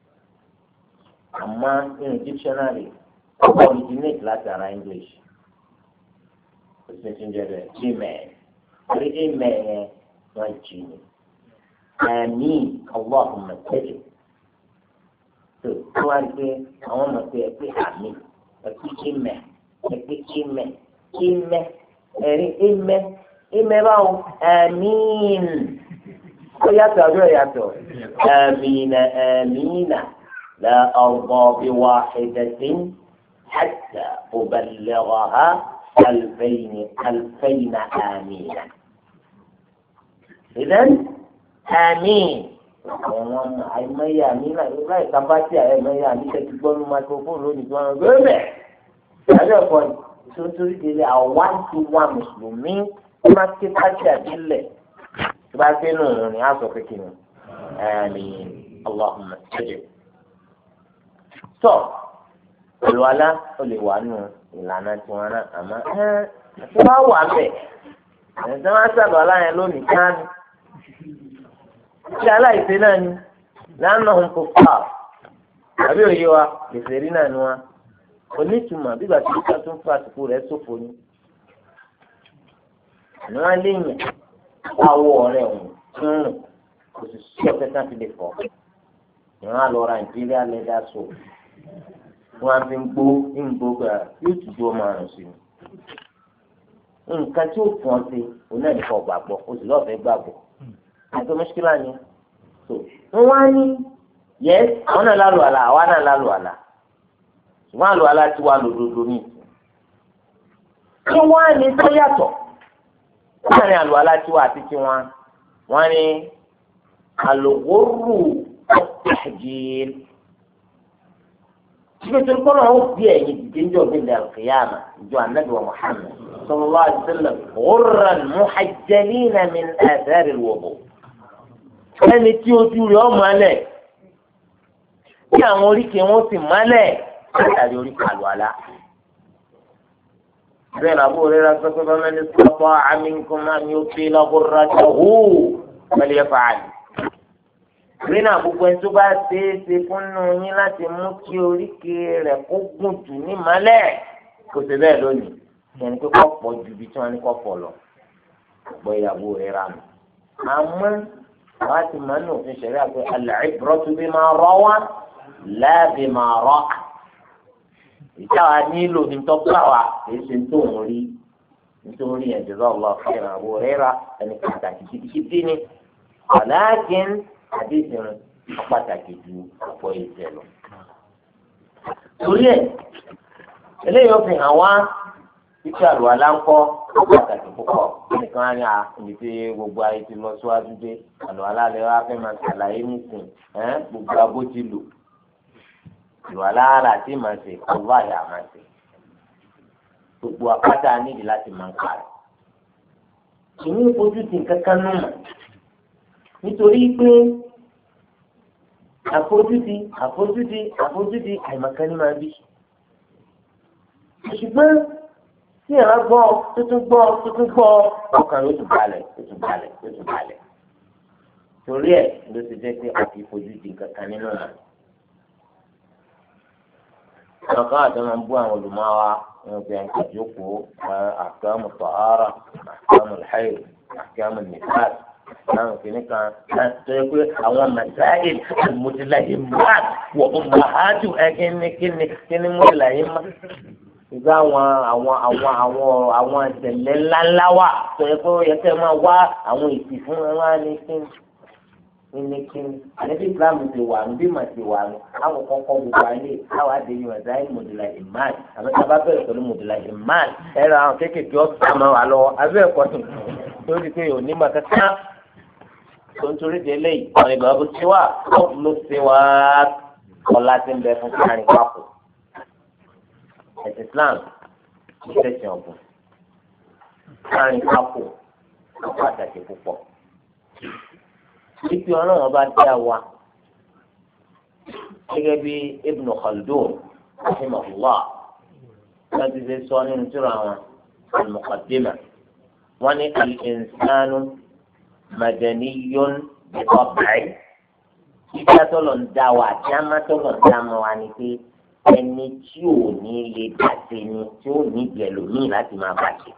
àmọ́ nínú dictionary ọkọ̀ originate láti ara English kò sí ní jẹ́ bẹ́ẹ̀ amen orí amen yẹn wọ́n jí ni. آمين اللهم استجب tó wá rí pé àwọn ọmọ pé ẹ pé àmì ẹ pé ìmẹ ẹ pé ìmẹ ìmẹ ẹrí ìmẹ ìmẹ báwo àmín ó yàtọ̀ àbí ó yàtọ̀ àmínà àmínà la arda bi wahidatin hatta uballighaha alfayn alfayn àmínà. ìdán àmín àwọn ọmọ àìmọye àmì náà láì kábàtì àìmọye àmì tẹ̀sí gbọ́nú microphone lónìí tí wọ́n gbé bẹ̀. ìdájọ́ ẹ̀kọ́ tó ń torí délé àwọn tí wọ́n mùsùlùmí wọ́n máa ké pàṣẹ àbílẹ̀ tí bá gbé nù ní aṣọ kékeré àmín Allahumma tajib. tọ́ olùwàlá ó lè wà nù ìlànà tiwọn náà àmọ́ ẹ́ àti wọ́n wà bẹ̀ ẹ̀ tí wọ́n sábà láyẹn lónìí káàní. ṣé aláìsí náà ni lánàá ń kó fà àbí òye wa gbèsè rí náà ni wa onítùmọ̀ bígbà tí wọ́n tún fún àsìkò rẹ̀ ṣòfò ni. àná wọn léèyàn àwọ̀ ọ̀rẹ́ ọ̀hún ń rìn kò sì sí ọ̀fẹ́ sáà ti lè fọ́ ìwọ̀n àlọ́ ra Nàìjíríà lẹ́dà so wọ́n á fi ń gbó ń gbó gbà yóò tún dúró máa rìn sí i. nǹkan tí ó fún ọ sí òun náà nìkan gbàgbọ́ o sì lọ́ọ̀ fẹ́ gbàgbọ́ àti mọ́ṣíkìlá ni so wọ́n wá ní yẹ àwọn náà lálù àlà àwa náà lálù àlà ṣùgbọ́n àlù àlà ti wà lòdòdó ní ìsìn kí wọ́n á ní tó yàtọ̀ wọ́n ní àlù àlà ti wà àti tiwọn wọ́n ní àlùwòrù ọ̀tẹ̀jìl síbi tó ń kọ́ náà ó bí ẹ̀yìn dìde ń jọ bí ilẹ̀ àlùkìyàmà ìjọ ànábì wa Muhammad sallallahu alaihi wasallam ghurran muhajjalina min athari alwudu ẹni tí ojú rẹ̀ ọ́ mọ́lẹ̀ tí àwọn oríkèé wọn sì mọ́lẹ̀ látàrí orí àlùwàlá. bẹ́ẹ̀ ni àbúrò rẹ̀ rẹ̀ sọ́kọ́ bá ní sọ́kọ́ minkum an yutila ghurratahu falyaf'al. rí náà gbogbo ẹni tó bá ṣe é ṣe fúnnú yín láti mú kí oríkèé rẹ̀ kó gùn jù ní mọ́lẹ̀ kò sí bẹ́ẹ̀ lónìí ìyẹn ni pé kọ́ pọ̀ ju ibi tí wọ́n ní kọ́ pọ̀ lọ gbọ́ ìyàwó rẹ̀ rà mí. àmọ́ wàá ti máa ní òfin ṣẹ̀rí àpé al-ibratu bima rawa la bima ra'a. ìjáwá nílò ní tọ́pọ̀ àwà kìí ṣe tó ń rí nítorí ẹ̀jẹ̀ lọ́wọ́ fẹ́ràn àbò rẹ̀ rà ẹni pàtàkì gidigidi ni walakin àdéhùn pàtàkì ju ọ̀pọ̀ ìṣẹ̀ lọ. torí ẹ̀ eléyìí ó fi hàn wá títí àlùwàlá ń kọ́ pàtàkì púpọ̀ nìkan á ní à níbi tí gbogbo ayé ti lọ síwájú dé àlùwàlá lè wá fẹ́ máa ṣàlàyé nísìn ẹ́ gbogbo abó ti lò àlùwàlá rà tí màá ṣe ọlọ́ àyà máa ṣe gbogbo apáta nídìí láti máa ń parí. ìní ojú ti kankan nù mọ̀ nítorí pé àfojúdi àfojúdi àfojúdi àìmọ̀kan ní máa bí. ṣùgbọ́n tí ẹ̀rọ gbọ́ tuntun gbọ́ tuntun gbọ́ ọkàn ló tún balẹ̀ ló tún balẹ̀ ló tún balẹ̀. torí ẹ̀ ló ti jẹ́ pé a kì í fojú di kankan nínú náà. ọ̀kan àti ọmọ bú àwọn olùmọ̀wá wọn fi ẹ̀ka jókòó ahkamu tahara ahkamu al-hayd ahkamu an-nifas láwọn kìíní kan tó yẹ pé àwọn masáìl al-mutalahimat wa ummahatu ẹ̀kíní kíní kíní mutalahimat. ìgbà àwọn àwọn àwọn àwọn àwọn ìṣẹ̀lẹ̀ ńláńlá wà tó yẹ pé ó yẹ kẹ́ máa wá àwọn ìsì fún wọn ní kíni ní kíni àníbi Islam ti wà ní bí màá ti wà ní àwọn kọ́kọ́ gbogbo ayé àwọn àdéhùn masáìl mutalahimat àmọ́ tí a bá bẹ̀rẹ̀ pẹ̀lú mutalahimat ẹ̀rọ àwọn kéékèèké ọ̀sán máa wà lọ abẹ́ ẹ̀kọ́ tó ti pé òní máa kankan tó ń torí de eléyìí àwọn ìgbà bó ti wà ló ti wá ọlá tí ń bẹ fún kárin papọ̀ ẹ̀sìn Islam ní sẹ́sìn ọ̀gbìn kárin papọ̀ ló pàtàkì púpọ̀ títí ọlọ́run bá dá wa gẹ́gẹ́ bí Ibn Khaldun rahimahullah wọ́n ti ṣe sọ nínú tírà wọn al-Muqaddimah wọ́n ní al-insanu madaniyun bi-tab'ihi ìgbà tó lọ ń dá wa àti àmà tó lọ ń dá mọ́ wa ni pé ẹni tí ò ní lè dàsí ni tí ó ní ìgbẹ̀lómìn láti máa bàjẹ́.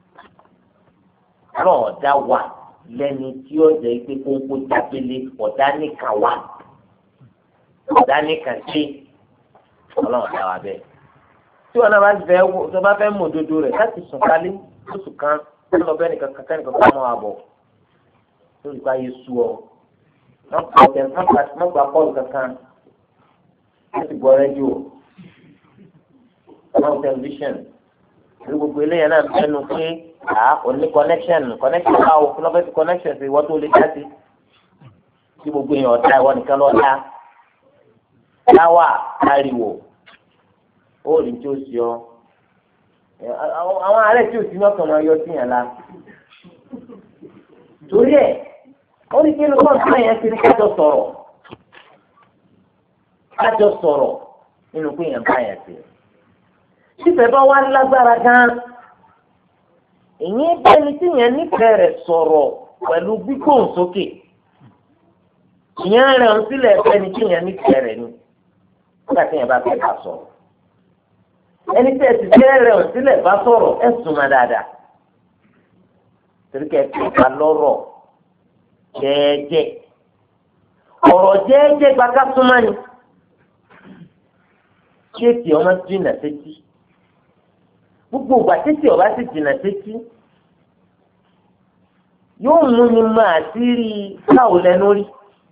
lọ́ọ̀ dá wa lẹ́ni tí ó jẹ́ pé kókó jábélé ọ̀dá nìkan wà ọ̀dá nìkan sí ọlọ́run dá wa bẹ́ẹ̀. tí wọn náà bá fẹ́ tó bá fẹ́ mọ òdodo rẹ̀ láti sùn kálí lóṣù kan tó lọ bẹ́ẹ̀ nìkan kankan nìkan kan mọ́ àbọ̀ lórí ká yé sú ọ wọ́n gba kọ́ọ̀lù kankan wọ́n ti gbọ́ rẹ́díò wọ́n tẹlifíṣàn lórí gbogbo eléyàn náà mẹ́nu pé à ò ní connection connection báwo kí ló fẹ́ fi connection sí ìwọ́n tó lè dá sí tí gbogbo èèyàn ọ̀dà ìwọ nìkan lọ́ọ́ dá dáwà ariwo ó rí tí ó sì ọ àwọn àárẹ̀ tí ò sí ní ọkàn máa yọ sí yàn la torí ẹ̀ ó ní kí ló kọ́ nǹkan yẹn ti ní kájọ sọ̀rọ̀ kájọ sọ̀rọ̀ nínú pé yẹn bá yẹn ti sífẹ̀ bá wá lágbára gan ìyẹn bẹ́ni tí yẹn nífẹ̀ẹ́ rẹ̀ sọ̀rọ̀ pẹ̀lú gbígbóhùn sókè ìyẹn rẹ̀ ń sílẹ̀ bẹ́ni tí yẹn nífẹ̀ẹ́ rẹ̀ ni nígbà tí yẹn bá fẹ́ bá sọ̀rọ̀ ẹni tí ẹ ti fẹ́ rẹ̀ ń sílẹ̀ bá sọ̀rọ̀ ẹ̀ súnmọ́ dáadáa torí kẹ́ ẹ fi ká lọ́rọ̀ jẹ́ẹ́jẹ́ ọ̀rọ̀ jẹ́ẹ́jẹ́ gbàgbá súnmọ́ ni kí etí ọmọ jìnnà sétí gbogbo ìgbà títí ọba sì jìnnà sétí yóò mú ni máa sí rí káwọ lẹ́nu rí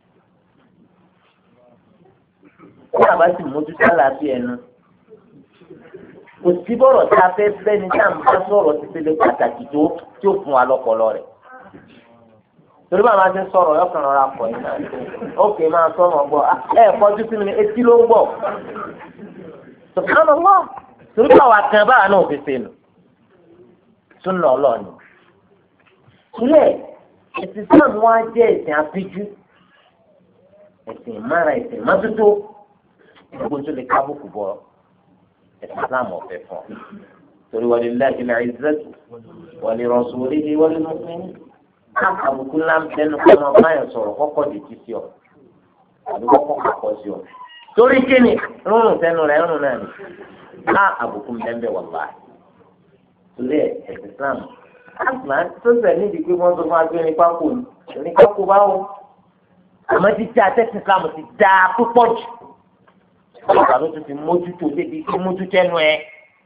kí àbá sì mójútó àlàáfíà ẹnu kò sí bọ́rọ̀ tí a fẹ́ fẹ́ ni tí a ń bá sọ̀rọ̀ ti pele pàtàkì tó tí ó fún wa lọ́pọlọ rẹ̀ torí bá máa ti sọ̀rọ̀ yọkàn rọra pọ̀ yìí náà ókè máa sọ̀rọ̀ gbọ́ ẹ kọjú sí mi ní etí ló ń gbọ́ sọ̀tàn lọ́wọ́ torí bá wa kan báwa náà fi sèlú súnà ọlọ́ọ̀ni sílẹ̀ ẹ̀sìn Islam wá jẹ́ ẹ̀sìn afíjú ẹ̀sìn ìmára ẹ̀sìn mọ́tótó gbogbo tó lè kábùkù bọ̀ ẹ̀sìn Islam ọ̀fẹ́ fún ọ torí walillahi al-izzatu wa li rasulihi wa lil mu'minin àbùkù ńlá ń bẹnu kọ́ ọmọ báyọ̀ sọ̀rọ̀ kọ́kọ́ di ti sí ọ àbí kọ́kọ́ kọ́kọ́ sí ọ torí kíni rúnrún sẹ́nu rẹ̀ rún náà ni á àbùkù ń bẹ́ẹ̀ bẹ́ẹ̀ wallahi torí ẹ̀ ẹ̀sìn Islam àgbà tó sẹ̀ níbi pé wọ́n sọ fún agbé nípa kò ní nípa kò bá wọ àmọ́ títí àtẹ́sìn Islam ti dá púpọ̀ jù ọlọ́pàá ló tún ti mójútó débi tó mójútó ẹnu ẹ̀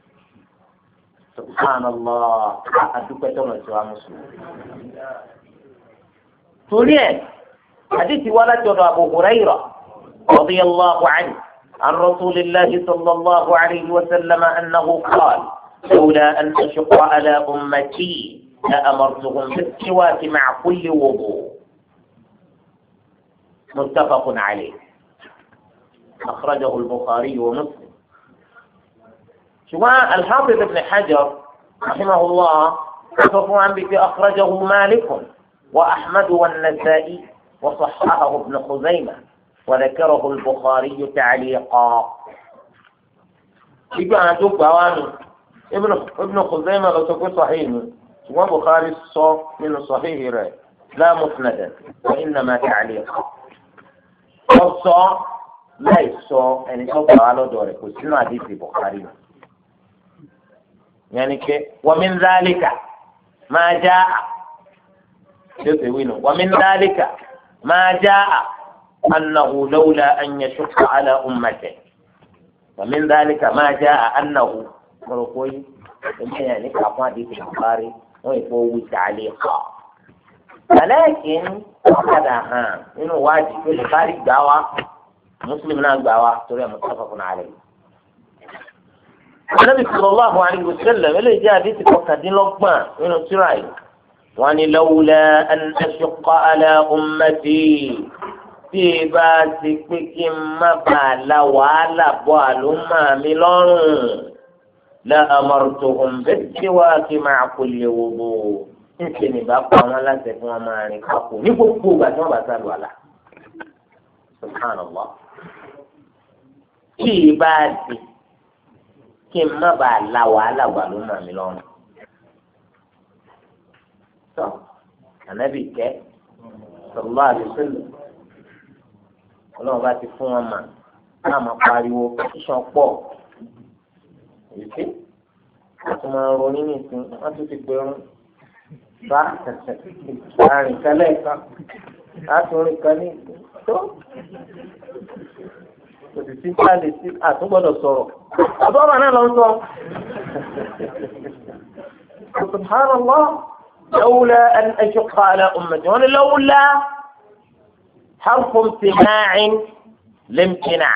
subhanallah adúpẹ́ tọ́nà tí wàá mùsùlùmí. torí ẹ̀ àdìsí wá láti ọ̀dọ̀ Abu Hurairah radiyallahu anhu عن رسول الله صلى الله عليه وسلم أنه قال لولا أن أشق على أمتي لأمرتهم بالسواك مع كل وضوء متفق عليه أخرجه البخاري ومسلم. شواء الحافظ ابن حجر رحمه الله صفوا عن بك أخرجه مالك وأحمد والنسائي وصححه ابن خزيمة وذكره البخاري تعليقا. يبقى أنا توقع وانو ابن ابن خزيمة لو تقول صحيح وبخاري الصوف من صحيح رأي لا مسندا وإنما تعليقا. والصوف لا الصوف يعني توقع على دورك وسنو حديث البخاري يعني كي ومن ذلك ما جاء ومن ذلك ما جاء أنه لولا أن يشق على أمته ومن ذلك ما جاء أنه مرقوي يعني كما حديث البخاري ويقوي تعليقا. ولكن هذا ها إنه واجب في البخاري دعوة مسلم لا دعوة ترى متفق عليه. النبي صلى الله عليه وسلم اللي جاء حديث وقتين لقمان من السراي وأن لولا أن أشق على أمتي tí bá ti pé kí n má bàa la wàhálà bọ́ àlùmọ́ mi lọ́rùn la amartuhum bis-siwaki ma'a kulli wudu' níṣẹ́ ní bá pa wọn láti fún wọn máa rìn kápò ní gbogbo ìgbà tí wọ́n bá sálù àlà subhanallah tí bá ti kí n má bàa la wàhálà bọ́ àlùmọ́ mi lọ́rùn. tó ànábì kẹ́ sallallahu alaihi wasallam ọlọ́run bá ti fún wọn mà náà máa pariwo ṣíṣan pọ̀ èyí wọ́n tún máa ronú nìsín wọ́n tún ti gbẹrun bá àrìn kálẹ̀ kan láti orin kan ní tó kò sì sí káàlì sí àtúgbọ́dọ̀ sọ̀rọ̀ àbọ̀bà náà lọ sọ. subhanallah lawla an ashqa ala ummati wọn ni lawla. حرف امتناع لامتناع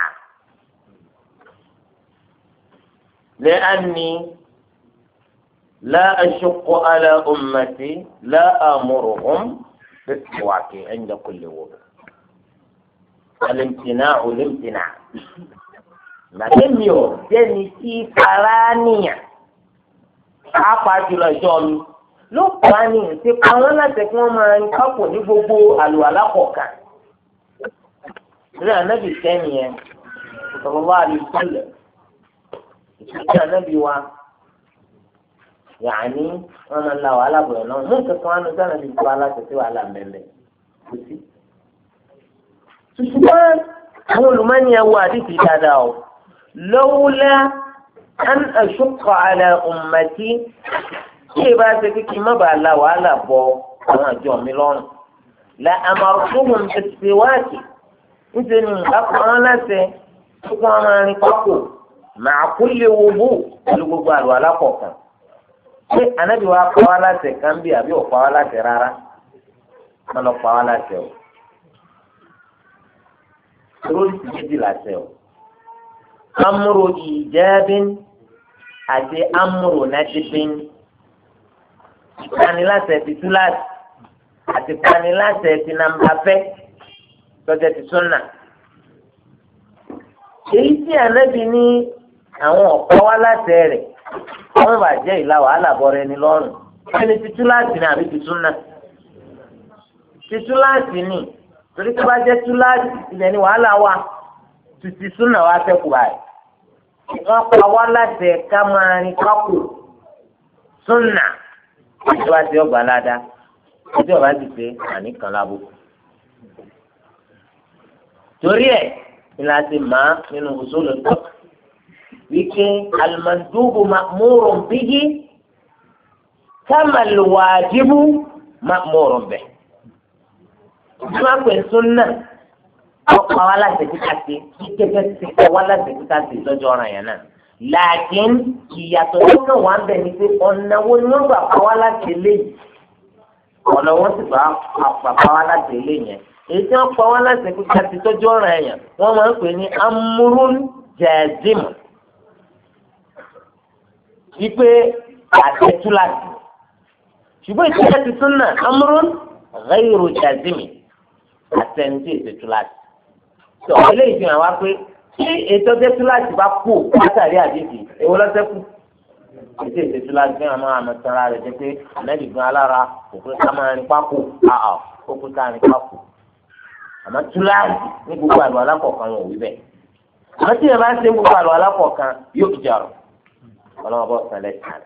لأني لا أشق على أمتي لا آمرهم بالسواك عند كل وضوء. الامتناع لامتناع ما تميو جني في فرانيا أقعد لجومي ló pa ní ìṣe àwọn láti kí wọ́n máa ń kápò ní gbogbo àlùwàlá kọ̀ọ̀kan. Ilé ànábì sẹ́ni yẹn sallallahu alaihi wasallam ìṣẹ́jú ànábì wa yàní wọn máa ń la wàhálà bọ̀rọ̀ náà mú nǹkan kan wá ní sáà ní ìtura aláṣẹ tí wàhálà mẹ́mẹ́ kò sí. ṣùgbọ́n àwọn olùmọ́ni ẹ̀ wọ àdìsí dáadáa o lawla an ashqa ala ummati tí ìbá ṣe kíkí má bàa la wàhálà bọ àwọn àjọ mi lọ́rùn la amartuhum bis-siwaki níṣẹ́ ni nǹkan kan láti kí wọ́n máa rin pákó ma'a kulli wudu' pẹ̀lú gbogbo àlùwàlá kọ̀ọ̀kan. ṣé ànábì wa pa wá láti kan bí àbí ò pa wá láti rárá wọn lọ pa wá láti o. lórí ti méjì láti o. amúrò ìjẹ́bín àti amúrò nàdìbín. ìpaniláṣẹ ti túláàsì àti ìpaniláṣẹ ti nàmbàfẹ́ lọ́jọ́ ti súnà. èyí tí ànábì ní àwọn ọ̀pọ̀ wá láṣẹ rẹ̀ wọ́n bá jẹ́ ìlà wàhálà bọ̀rẹ̀ ni lọ́rùn ẹni ti túláàsì ní àbí ti súnà. ti túláàsì ní torí tó bá jẹ́ túláàsì ilẹ̀ ni wàhálà wà títí súnà wá fẹ́kù báyìí. wọ́n pa wá láṣẹ ká máa rin kápò súnà. ìjọba ti ọgbà ládàá ìjọba ti ṣe àníkàn lábò. torí ẹ̀ ni láti máa nínú usul al-fiqh wíkẹ́ al-mandubu ma'murun bihi kama al-wajibu ma'murun bihi. ìjọba pè súnà ọkọ̀ wa láti kíkàtì kíkẹ́kẹ́ ti kọ́ wa láti kíkàtì lọ́jọ́ ọ̀ràn yẹn náà. làákín ìyàtọ̀ tó kàn wá ń bẹ̀ ni pé ọ̀nà wo ni wọ́n gbà pa wá láti eléyìí ọ̀nà wọn sì gbà pa wá láti eléyìí yẹn. èyí tí wọ́n pa wá láti kíkàtì tọ́jú ọ̀ràn yẹn wọ́n máa ń pè ní amúrún jẹ́ẹ̀dìmù. wípé àtẹ̀túláṣì ṣùgbọ́n ìṣẹ́jẹ́ ti súnà amúrún ghayru jazimi àtẹ̀ntì ìṣẹ̀túláṣì. tó eléyìí fi hàn wá pé tí ètò ìṣẹ̀túláṣì bá kú látàrí àdéhìí èwo lọ́sẹ̀kù ètò ìṣẹ̀túláṣì fi hàn máa mọ̀ sanra rẹ̀ jẹ́ pé ànábì gan alára òkú ká máa rìn pákó àà òkú ká rìn pákó àmọ́ túláàsì ní gbogbo àlọ́ alákọ̀ọ́kan wọn ò wí bẹ́ẹ̀ àmọ́ tí yẹn bá ń ṣe gbogbo àlọ́ alákọ̀ọ́kan yóò jọrọ̀ ọlọ́wọ́ bọ́ sálẹ̀ sàn.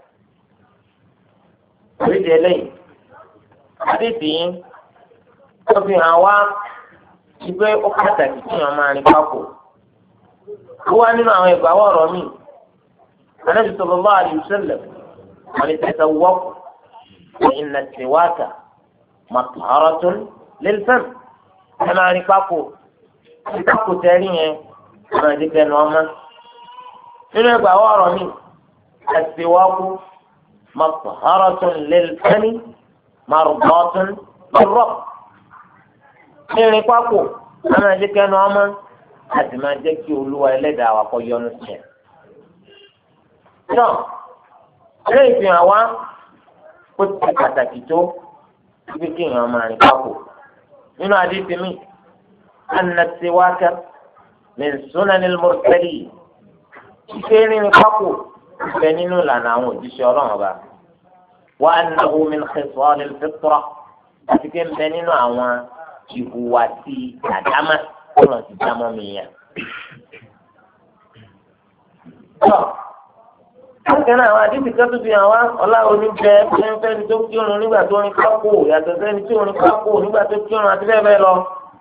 oríṣi eléyìí àdéhìí tó fi hàn wá ìgbé ó pàtàkì kí wọn máa rìn pákó. ó wá nínú àwọn ìgbàwọ̀ ọ̀rọ̀ mi Ànábì sallallahu alaihi wasallam wọn tẹ̀sán wọ́pọ̀ ní inna siwaka matharatun lil fam. ẹ máa rìn pákó rìn pákó tẹ́rí yẹn máa di kẹnu ọmọ. nínú ìgbàwọ̀ ọ̀rọ̀ mi as-siwaku matharatun lil fami mardatun lir-rabb. ìrìn pákó a máa jẹ́ kẹ́nu ọmọ àti máa jẹ́ kí olúwa ẹlẹ́dàá wa kọ́ yọ́nú sí ẹ̀. náà ilé ìfihàn wa ó ti pàtàkì tó ibi kí èèyàn máa rìn pákó. nínú àdìsí mi anna siwaka min sunanil mursalin ìfẹ́ rìn pákó ìfẹ́ nínú ìlànà àwọn òjíṣẹ́ ọlọ́run ọba wa annahu min khisalil fitra àti pé ń bẹ nínú àwọn ìhùwàsí àdámà ọ̀rọ̀ ti dámọ́ mi yàn. Bákan náà àwọn àdìsí kan tó fi hàn wá ọlá oníjẹ fẹ́ńfẹ́ni tó kírun nígbà tó ní pákó yàtọ̀ sẹ́ni tí ò ní pákó nígbà tó kírun àti bẹ́ẹ̀ bẹ́ẹ̀ lọ.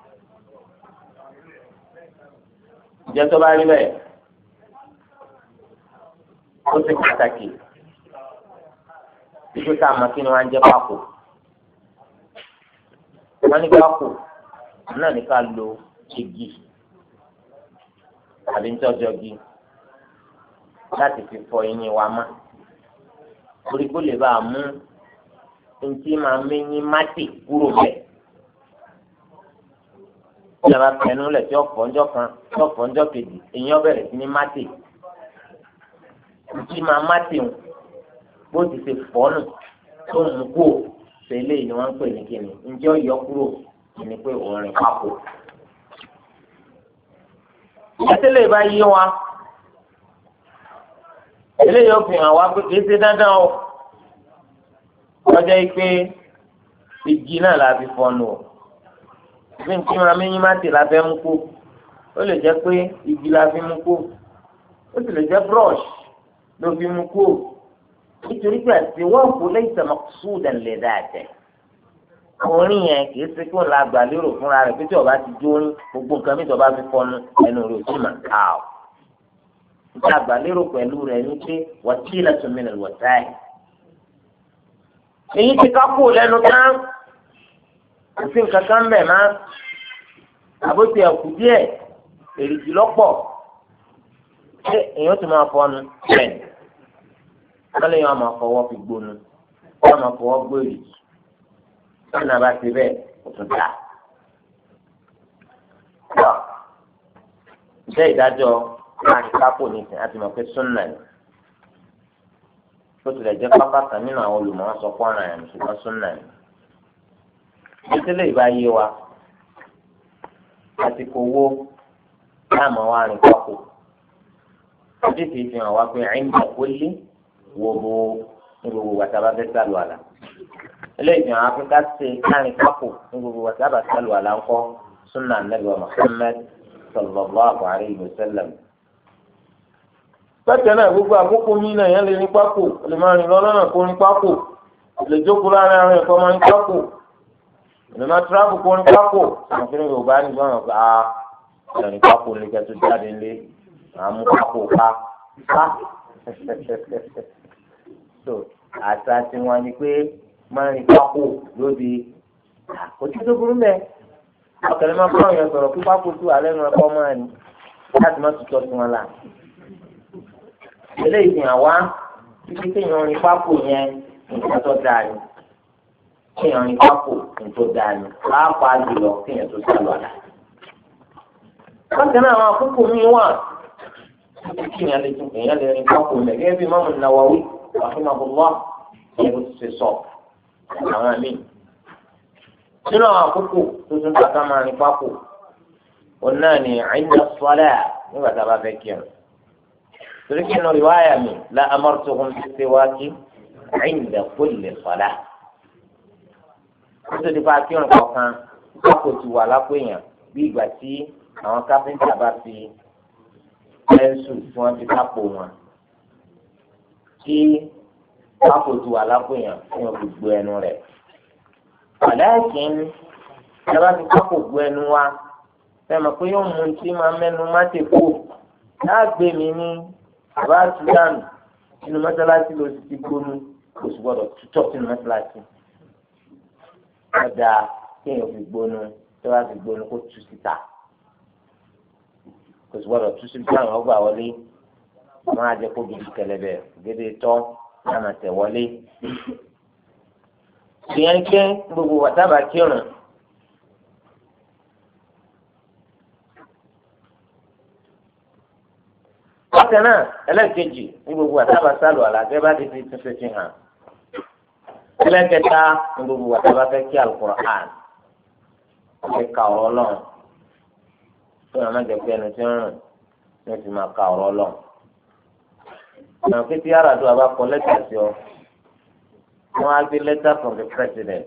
Ìjẹ́ tó bá rí bẹ́ẹ̀ ó ti pàtàkì títí ká mọ̀ kí ni wọ́n á jẹ́ pákó. Wọ́n ní pákó náà ní ká lo igi àbí ntọ́jọ́ igi láti fi fọ eyín wa mọ́ torí kó lè bá a mú ntí máa méyín mátì kúrò bẹ́ẹ̀. ìjọba pẹ̀lú lẹ̀ tí ọ̀fọ̀ ńjọ́ kan tí ọ̀fọ̀ ńjọ́ kejì èyí ó bẹ̀rẹ̀ sí ní mátì ntí máa mátì ń bó ti ṣe fọ́ nù tó mú kó tẹ́lẹ̀ ni wọ́n ń pè ní kíni ǹjẹ́ ọ̀yọ́ kúrò ní pé òun rìn papò. ìyàtẹ̀lẹ̀ bá yé wa eléyìí ó fi hàn wá pé kìí ṣe dandan o ọjọ́ yìí pé igi náà la fi fọnù o bí n kí wọn méyìn má ti la fẹ́ mú kó ó lè jẹ́ pé igi la fi mú kó ó sì lè jẹ́ brush ló fi mú kó nítorí pé àti wọ́n kò lẹ́yìn tẹ̀mọ́ sódà lè dáadẹ́ orin yẹn kìí ṣe kó la gbà lérò fúnra rẹ̀ pé tí ọba ti jó orin gbogbo nǹkan mi tí ọba fi fọnù ẹnu rẹ̀ ò sì mà ká o níta àgbà lérò pẹ̀lú rẹ̀ ní pé wasilatun min al-wasail èyí ti ká kó lẹ́nu tán òfin kankan bẹ̀ má àbótí ẹ̀kú díẹ̀ èrìjì lọ́pọ̀ ṣé èyàn tó máa fọnù bẹ́ẹ̀ wọ́n lè yàn máa fọwọ́ fi gbónú wọ́n máa fọwọ́ gbó èrìjì wọ́n náà bá ti bẹ́ẹ̀ kò tún dà. ṣé ìdájọ́ láti kápò nìsín àti mọ̀ pé súnà ni tó tilẹ̀ jẹ́ pápá kan nínú àwọn olùmọ̀ sọ fún ọ̀ràn yẹn ṣùgbọ́n súnà ni. ìdílé ìbá yé wa àti kò wó láàmú wa rìn pápò àti fi fi hàn wá pé ẹ̀ńdà kó lé wo bo ní gbogbo wàtá fẹ́ sálù àlà eléyìí fi hàn wá pé ká ṣe kárin pápò ní gbogbo wàtá bá sálù àlà ńkọ́ súnà Ànábì Muhammad sallallahu alayhi wa sallam. bákan náà gbogbo àkókò mi náà yẹn lè ní pákó lè máa rìn lọ lọ́nà kó ní pákó lè jókòó láàrin àwọn ẹ̀kọ́ máa ní pákó lè máa tíráàbù kó ní pákó àwọn fúnni yorùbá ní gbọ́nà pé a lè ní pákó lè jẹ́ tó jáde lé àmú pákó ká ká so àṣà tiwọn ni pé máa ń rìn pákó lóde kò tí tó burú mẹ́ ọ̀kẹ́lẹ́ máa bá àwọn èèyàn sọ̀rọ̀ kí pákó tó alẹ́ nu ẹ̀kọ́ máa ní láti má tutọ́ sí wọn la. eléyìí fi hàn wá títí kéèyàn rìn pákó yẹn nǹkan tó dáa ni kéèyàn rìn pákó nǹkan tó dáa ni pàápàá jùlọ kéèyàn tó sálọ àlà. bákan náà àwọn àkókò mi wà kéèyàn lè tún kéèyàn lè rìn pákó mẹ́ gẹ́gẹ́ bí Imam Nawawi rahimahullah yẹn ló ti ṣe sọ àwọn àmì nínú àwọn àkókò tuntun kàkà máa ní pákó òun náà ní inda salat nígbà tá a bá fẹ́ kírun torí kí nínú riwaya mi la amartuhum bis-siwaki inda kulli salat nítorí nípa kírun kọ̀ọ̀kan pákó ti wà lápò èèyàn bí ìgbà tí àwọn káfíńtà bá fi pẹ́ńsù tí wọ́n fi kápò wọn tí pákó ti wà lápò èèyàn fún gbogbo ẹnu rẹ̀. Àlẹ́kìn ìjọba ti pákó gbọ́ ẹnu wa fẹ́mi pé yóò mú tí máa mẹ́nu má ti kú láàgbé mi ní bàbá Sudan nínú mọ́sálásí ló ti ti gbónú kò sì gbọ́dọ̀ tútọ̀ sínú mọ́sálásí. Ọ̀dà kéèyàn fi gbónú tí wọ́n fi gbónú kó tú síta kò sì gbọ́dọ̀ tú síta àwọn ọgbà wọlé wọ́n á jẹ́ kó gidi kẹlẹ́bẹ̀ gidi tọ́ náà tẹ̀ wọlé. ìyẹn ké gbogbo wàtábà kírun bákan náà ẹlẹ́ẹ̀kejì ní gbogbo wàtábà sálù àlàgẹ́ bá ti fi túnṣe fi hàn ẹlẹ́ẹ̀kẹta ní gbogbo wàtábà fẹ́ kí Al-Qur'an fẹ́ ka ọ̀rọ̀ Ọlọ́run fún àwọn mẹ́jọ pé ẹnu tí ń rùn ní ti máa ka ọ̀rọ̀ Ọlọ́run àwọn kékeré àràdo àbá kọ lẹ́tà sí ọ. Wọ́n á gbé letter from the president.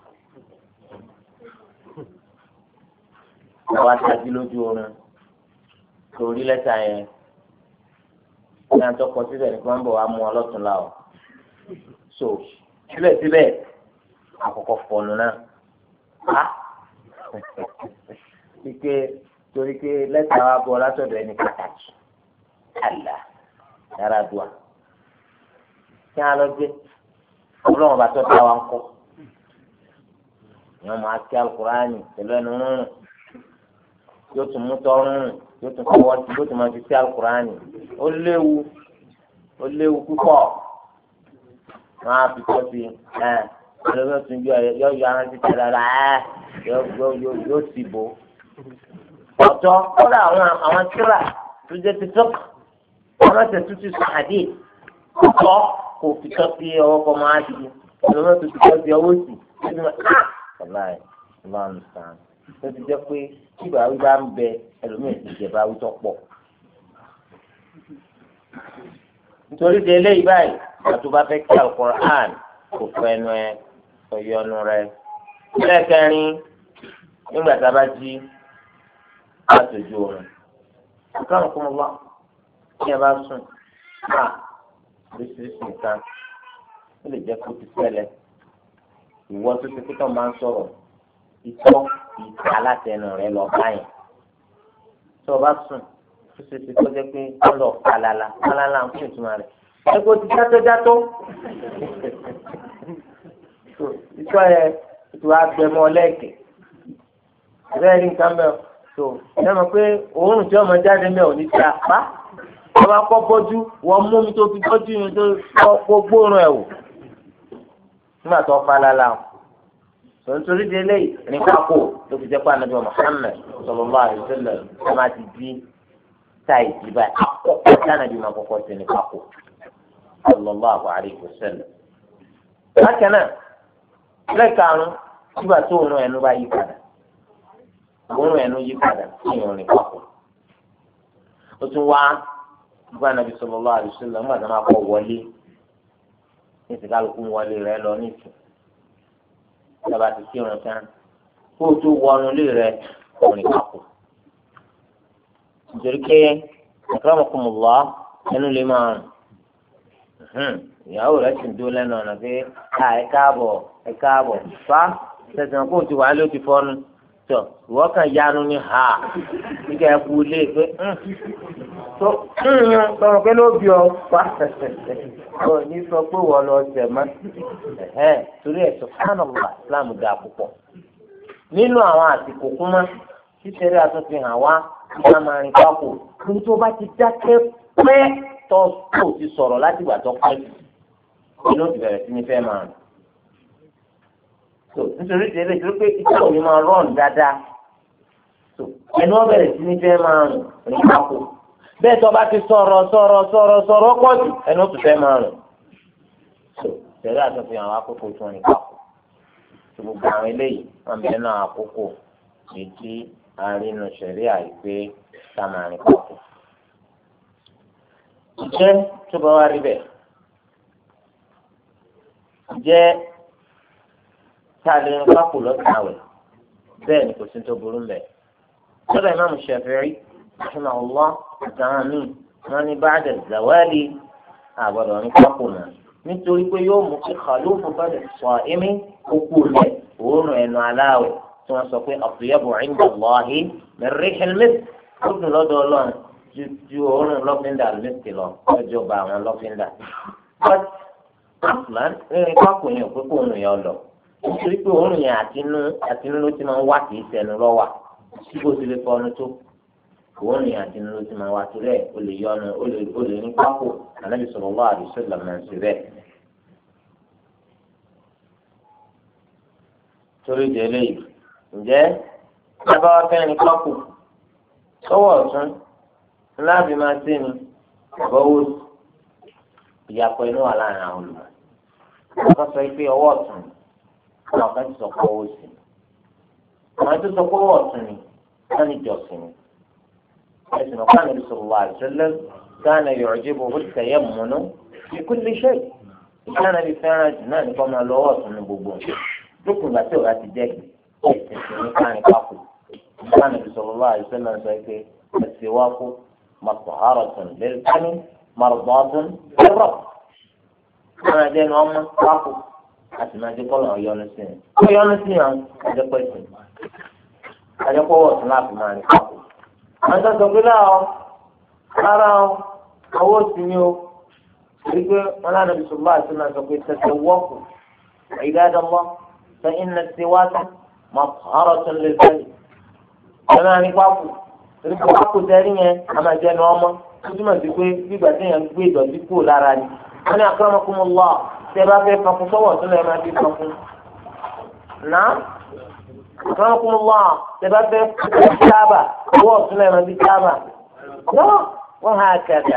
Wọ́n á tají lójú oorun torí lẹ́tà yẹn. Ní àtọkọ síbẹ̀ ní kí bọ̀ wá mú ọ lọ́tún la o. So síbẹ̀síbẹ̀ àkọ́kọ́ fọ̀nù náà. Á ike torí pé lẹ́tà wa bọ̀ látọ̀dọ̀ ẹni pàtàkì. Àlà yàrá dùà. Kí á lọ gbé. Ọlọ́run bá tọ́ ta wa ń kọ́ ìyẹn máa kí Al-Qur'ani pẹ̀lú ẹnu rúnrún yóò tún mú tọ́ rúnrún yóò tún kọ́wọ́ sí yóò tún máa fi sí Al-Qur'ani ó léwu ó léwu púpọ̀ wọ́n á fi tọ́ sí ẹ̀ ẹlẹ́wọ̀n tún yọ yọ yọ ara ti tẹ̀lé ra ẹ̀ yọ yọ yóò sì bò ọ̀tọ̀ kọ́lá àwọn àwọn tíra tó jẹ́ ti tọ́kù wọ́n máa tẹ̀ tuntun sàdé ọ̀tọ̀ kò fi tọ́ sí ọwọ́ kọ́ máa di ẹlòmíràn tó fi tọ́ sí ọwọ́ sí ẹni máa ká ọ̀la ẹ̀ ọ̀la ń sàn ó ti jẹ́ pé tí ìbáwí bá ń bẹ ẹlòmíràn ti jẹ̀ báwí tó pọ̀. nítorí ti eléyìí báyìí àti bá fẹ́ kí Al-Qur'an kò fẹ́ ẹnu ẹ ọ̀yọ́ ọnu rẹ. lẹ́ẹ̀kẹrin nígbà tá a bá jí láti ojú oorun àkàrà kọ́ mọ́ wá kí ẹ bá sùn náà oríṣiríṣi nǹkan ó lè jẹ́ kó ti ṣẹlẹ̀ ìwọ tó ti pítọ̀ máa ń sọ̀rọ̀ ìtọ́ ìta láti ẹnu rẹ lọ báyìí tó o bá sùn tó ṣe ti tó jẹ́ pé ó lọ falala falala ń fún ìtumọ̀ rẹ̀ ẹ kó ti játó játó ìtọ́ yẹ ètò agbẹmọ lẹ́ẹ̀kẹ́ bẹ́ẹ̀ ní nǹkan mẹ́ọ̀ tó ẹ mọ̀ pé òórùn tí ọmọ jáde mẹ́ ò ní ti apá wọ́n bá kọ́ bọ́jú wọ́n mú mi tó fi bọ́jú mi tó kọ́ gbóòórùn ẹ̀ wò nígbà tó falala o nítorí di eléyìí ní pákó ló fi jẹ́ pé Ànábì Muhammad sallallahu alaihi wasallam ẹ máa ti di táì di báyìí àkọ́kọ́ tí Ànábì máa kọ́kọ́ sí ní pákó sallallahu alaihi wasallam. bákan náà lẹ́ẹ̀karùn-ún nígbà tó òórùn ẹnu bá yí padà òórùn ẹnu yí padà sí ìrìn pákó ó tún wá nígbà Ànábì sallallahu alaihi wasallam nígbà tó máa kọ́ wọlé ní ìsìnkálukú wọlé rẹ lọ ní ìsìn ìjọba ti kí irun tán kó o tó wọnú ilé rẹ òrìn papò nítorí pé akramakumullah ẹnu lè máa rùn ìyàwó rẹ sì ń dúró lẹ́nu ọ̀nà pé ká ẹ káàbọ̀ ẹ káàbọ̀ fa tẹ̀sán kó o ti wà ló ti fọ́nu tó ìwọ kan yanu ní ha nígbà ẹ kú lé pé tó sọ̀rọ̀ pé ló bí ọ pa ọ ní sọ pé wọ́n lọ tẹ̀ mọ́ torí ẹ̀ subhanallah Islam ga púpọ̀ nínú àwọn àsìkò kúmọ́ títẹ̀rí àtúntì hàn wá nígbà máa rìn pákó kí tó bá ti dákẹ́ pẹ́ tó tó ti sọ̀rọ̀ láti ìgbà tó pẹ́ kí ló ti bẹ̀rẹ̀ sí ní fẹ́ máa rìn. tó nítorí ti ẹlẹ́sìn pé iṣẹ́ òní máa rọ̀n dáadáa tó ẹni wọ́n bẹ̀rẹ̀ sí ní fẹ́ máa rìn pákó bẹ́ẹ̀ tó bá ti sọ̀rọ̀ sọ̀rọ̀ sọ̀rọ̀ sọ̀rọ̀ pọ̀ jù ẹni ó ti fẹ́ máa rìn. tó tẹ̀rí àtúntì hàn wá kókó tó rìn pákó tó gbogbo àwọn eléyìí wọn bẹ̀rẹ̀ náà àkókò ètí àrínú ṣẹ̀rí àìpé sàmàrin pàtó. Ǹjẹ́ tó bá wá rí bẹ́ẹ̀? Ǹjẹ́ tá a lè rìn pápò lọ́sàn-án àwẹ̀? Bẹ́ẹ̀ ni kò sí tó burú mbẹ̀. Sọ́dọ̀ Ìmáàmù Ṣafi'i rahimahullah àtàwọn míì wọ́n ní ba'da zawali àgbọ̀dọ̀ rìn pápò náà. Nítorí pé yóò mú kí khalufu fami s-sa'imi kókó rẹ̀ òórùn ẹnu aláwẹ̀. tí wọ́n sọ pé àtúnyẹ̀bù inda Allahi min rihil misk ó dùn lọ́dọ̀ ọlọ́run ju ju òórùn lọ́fíńdà misk lọ lọ́jọ́ bá àwọn lọ́fíńdà. but aslan rírìn pákó yẹn ò pé kó òórùn yẹn lọ nítorí pé òórùn yẹn àtinú àtinú ló ti máa ń wá kì í sẹnu lọ́wà tí kò sì lè fọnu tó òórùn yẹn àtinú ló ti máa wá tó rẹ̀ ó lè yọnu ó lè ní pákó Ànábì sallallahu alaihi wasallam máa ń ṣe bẹ́ẹ̀. torí ìdí eléyìí ǹjẹ́ lábá wa fẹ́ ní pákó sọ́wọ́ ọ̀tún láàbì máa ṣe ni àbọ̀wò ìyàpọ̀ inú wà láàrin àwọn olùmọ̀ wọ́n sọ pé ọwọ́ ọ̀tún àwọn kan ti sọ pé ọwọ́ sí àwọn tó sọ pé ọwọ́ ọ̀tún ni wọ́n ní ìjọsìn ni ẹ̀sìn ọ̀pá Ànábì sallallahu alaihi wasallam kana yu'jibuhu at-tayammunu fi kulli shay ìṣẹ́ Ànábì fẹ́ràn jù náà nípa máa lọ́wọ́ ọ̀tún ní gbogbo lókùn ìgbà tí ọ̀rá ti jẹ́ ẹ̀sìn ní káàrin pákó ìṣẹ́ Ànábì sallallahu alaihi wasallam sọ pé ẹ̀sìn wá kó mọ̀tòhárọ̀tún lẹ́ẹ̀kánì mọ̀rọ̀dọ́tún lẹ́rọ̀ máa jẹ́ ní ọmọ pákó àti máa jẹ́ kọ́lọ̀ ọ̀yọ́nu sí i ó yọ́nu sí yàn àjẹpọ̀ ẹ̀sìn àjẹpọ̀ wọ̀tún láti máa rìn pákó. àwọn tó sọ pé láwọn rárá o owó sí ni o rí pé wọn lánàá bí sọlá àti náà sọ pé tẹsẹ̀ wọ́pù ìdádọ́mọ́ sọ iná tiwájú mọ̀tòhárọ̀tún lẹ́ẹ̀kánì ẹ̀ máa rìn pákó torí pé pákó tẹ́rí yẹn a máa jẹ́ ní ọmọ tó túmọ̀ sí pé gbígbà tí èèyàn gbé ìdọ̀tí kúrò lára ni wọ́n ní akramakumullah tẹ́ bá fẹ́ fọkùn sọ́wọ́ tó lọ́ọ́ máa fi fọkùn náà akramakumullah tẹ́ bá fẹ́ sábà owó tó lọ́ọ́ máa fi sábà náà wọ́n hà kàdà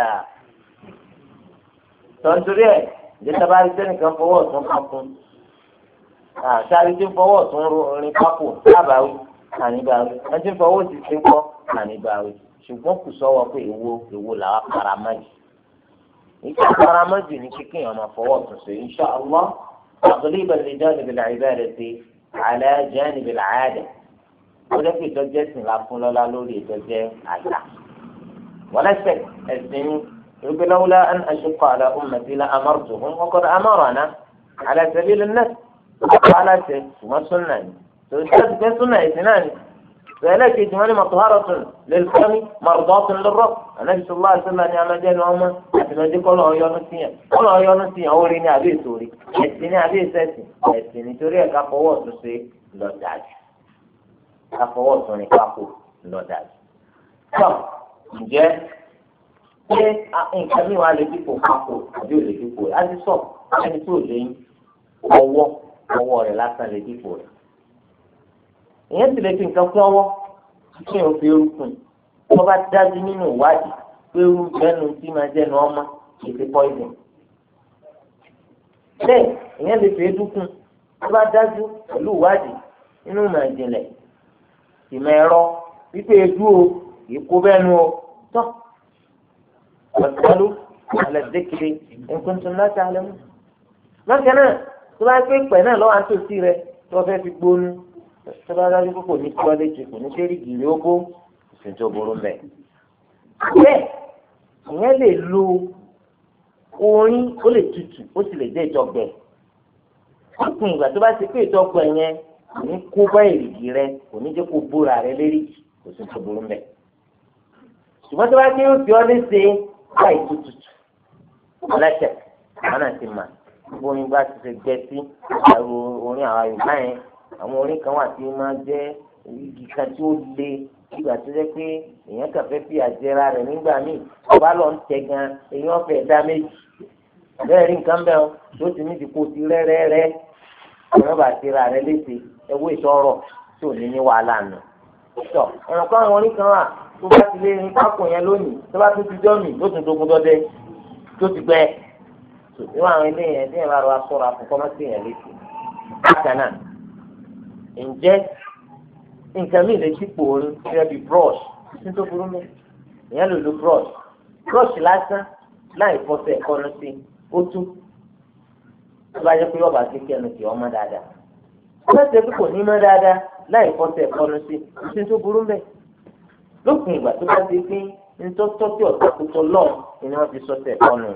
tọ́ntúrí ẹ̀ ìdílé bá rí sẹ́nìkan fọwọ́ ọ̀tún fọkùn àṣàrí tí ń fọwọ́ ọ̀tún rin pákó sábàáwí àníbàáwí ẹ̀ tí ń fọwọ́ òsì sí ń kọ́ àníbàáwí ṣùgbọ́n kù sọ́wọ́ pé èwo èwo làwọn paramájì nígbà paramájì ní kíkẹ́ yẹn máa fọwọ́ tún ṣe insha Allah taghliban li janib al-ibadati ala janib al-'ada ó jẹ́ pé ìtọ́jú ẹ̀sìn la fún lọ́lá lórí ìtọ́jú àṣà wọlẹ́sẹ̀ ẹ̀sìn ní wípé lawla an ashqa ala ummati la amartuhum wa qad amarana ala sabil an-nas aláṣẹ ṣùgbọ́n súnà ni tòun súnà ẹ̀sìn náà ni فعلاك يجمعني مطهرة للفم مرضاة للرب النبي صلى الله عليه وسلم يا مجال وما أتمنى كل عيون السيا كل عيون السيا أوريني أبي سوري أتني أبي ساسي أتني توري كفوات سي لا تعج كفوات وني كفو لا تعج طب جاء ṣé nǹkan mi wà lè dípò kápò àbí ò lè dípò rẹ̀ á ti sọ ẹni tó lè ọwọ́ ọwọ́ rẹ̀ lásán lè dípò rẹ̀ ìyẹn sì lè fi nǹkan fún ọwọ́ kí n fi orúkún tó bá dájú nínú ìwádìí pé irú bẹ́ẹ̀nu tí máa jẹ́ nu ọmọ kì í fi poison. bẹ́ẹ̀ ìyẹn lè fi edúkún tó bá dájú pẹ̀lú ìwádìí nínú ìmọ̀ ìjìnlẹ̀ ìmọ̀ ẹ̀rọ wípé edu o kì í kó bẹ́ẹ̀nu o tọ́ ọ̀sán alẹ́ dékèrè nǹkan tó ń láti alẹ́ mú. lọ́kẹ́ náà tó bá pé pẹ̀ náà lọ́wọ́ àtòsí rẹ tó fẹ́ fi gbónú tọ́ba dájú pé kò ní kí wọ́n lè jù kò ní kí èrìgì rí ógbó ìsìn tó burú mẹ́. bẹ́ẹ̀ ìyẹn lè lo orin ó lè tutù ó sì lè dé ìjọgbẹ́. ọ̀pìn ìgbà tó bá ti pé ìjọgbẹ́ yẹn kò ní kó bá èrìgì rẹ kò ní jẹ́ kó bóra rẹ lérí kò sí tó burú mbẹ́. ṣùgbọ́n tó bá dé ó fi ọ́ léṣe láì tó tutù ọlẹ́sẹ̀ àwọn náà ti mà gbogbo orin bá ti ṣe gbẹ sí àwọn orin àwọn Yorùbá yẹn àwọn orin kan wà tí ó máa jẹ́ igi kan tí ó le ìgbà tó jẹ́ pé èèyàn kàn fẹ́ fi àjẹrà rẹ̀ nígbà míì ọba lọ ń tẹ gan èèyàn fẹ́ dá méjì bẹ́ẹ̀ rí nǹkan bẹ́ẹ̀ o tó ti ní ti kó ti rẹ́rẹ́rẹ́ àwọn bá ti ra rẹ léṣe ẹwọ́ ìtọ́rọ̀ tí ò ní ní wàhálà nù. tọ́ ọ̀nà kan àwọn orin kan wà tó bá ti lé ní pákó yẹn lónìí tó bá tún ti jọ́ mi ló tún dogun dọ́dẹ tó ti gbẹ. ìwọ àwọn ilé yẹn tí yẹn bá rọ asọ́ra fún kọ́mọ́sí yẹn léṣe. bákan náà ǹjẹ́ nǹkan mi lè dípò orin gẹ́gẹ́ bí brush tí tó burú mi ìyẹn lè lo brush brush lásán láì fọṣẹ ẹ̀kọ́nu sí ó tú tó bá jẹ́ pé ọba ti kẹnu kì í ọmọ dáadáa wọ́n ṣe pé kò ní mọ́ dáadáa láì fọṣẹ ẹ̀kọ́nu sí tí tó burú mi lópin ìgbà tó bá ti pín nítọ́tọ́ tí ọ̀tá tuntun lọ́ọ̀ ni wọ́n ti sọ́ṣẹ ẹ̀kọ́nu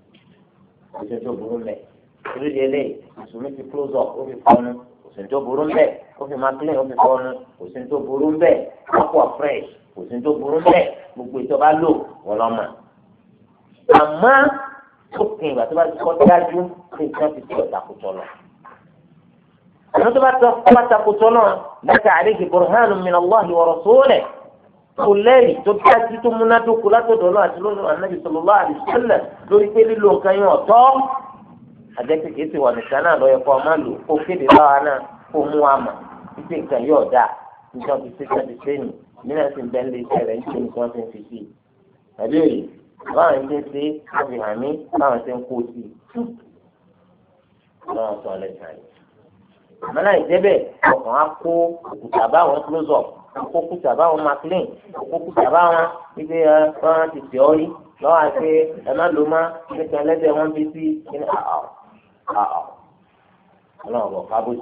tí tó burú mi ìlú ìdílé ìsúnmí ti close up ó fi fọnu kò sí tó burú mbẹ ó fi máa clean ó fi fọnu kò sí tó burú mbẹ aqua fresh kò sí tó burú mbẹ gbogbo ìjọba lò wọ́n lọ́ mọ̀. àmọ́ ó kìn ìgbà tó bá ti kọ́ dájú pé nǹkan ti ti ọ̀tà kùtọ̀ lọ. àwọn tó bá tọ́ bá ta kùtọ̀ náà laka alayhi burhanun min Allahi wa rasulihi kò lẹ́rìí tó dájú tó múnádóko látọ̀dọ̀ náà àti lónìí Ànábì sallallahu alaihi wasallam lórí pé lílo nǹkan yẹn ọ̀tọ̀ àjẹsí kìí ti wà nìkan náà lọ́yẹ̀ kọ́ ọmọ lò kó kéde báwa náà kó mú wa mà títí nǹkan yóò dáa nígbà tó ṣe káàdì sẹ́yìn nínú ẹ̀sìn bẹ́ẹ̀ lè ṣe rẹ̀ nítorí nǹkan tó ń fi sí i. àbí òye báwọn ṣe ń ṣe àfi hàn mí báwọn ṣe ń kó sí i. lọ́wọ́ sọ lẹ́sàn yìí. àmọ́lá ìjẹ́bẹ̀ ọkàn á kó òkúta báwọn close up kó òkúta báwọn maclean kó òkúta báwọn wípé wọn ti tẹ̀ ọ́ rí lọ́wọ́ àti ẹ̀ má lò má nípa ẹlẹ́dẹ̀ wọn bí sí kíní àá àà ọlọ́run bọ̀ kábòsì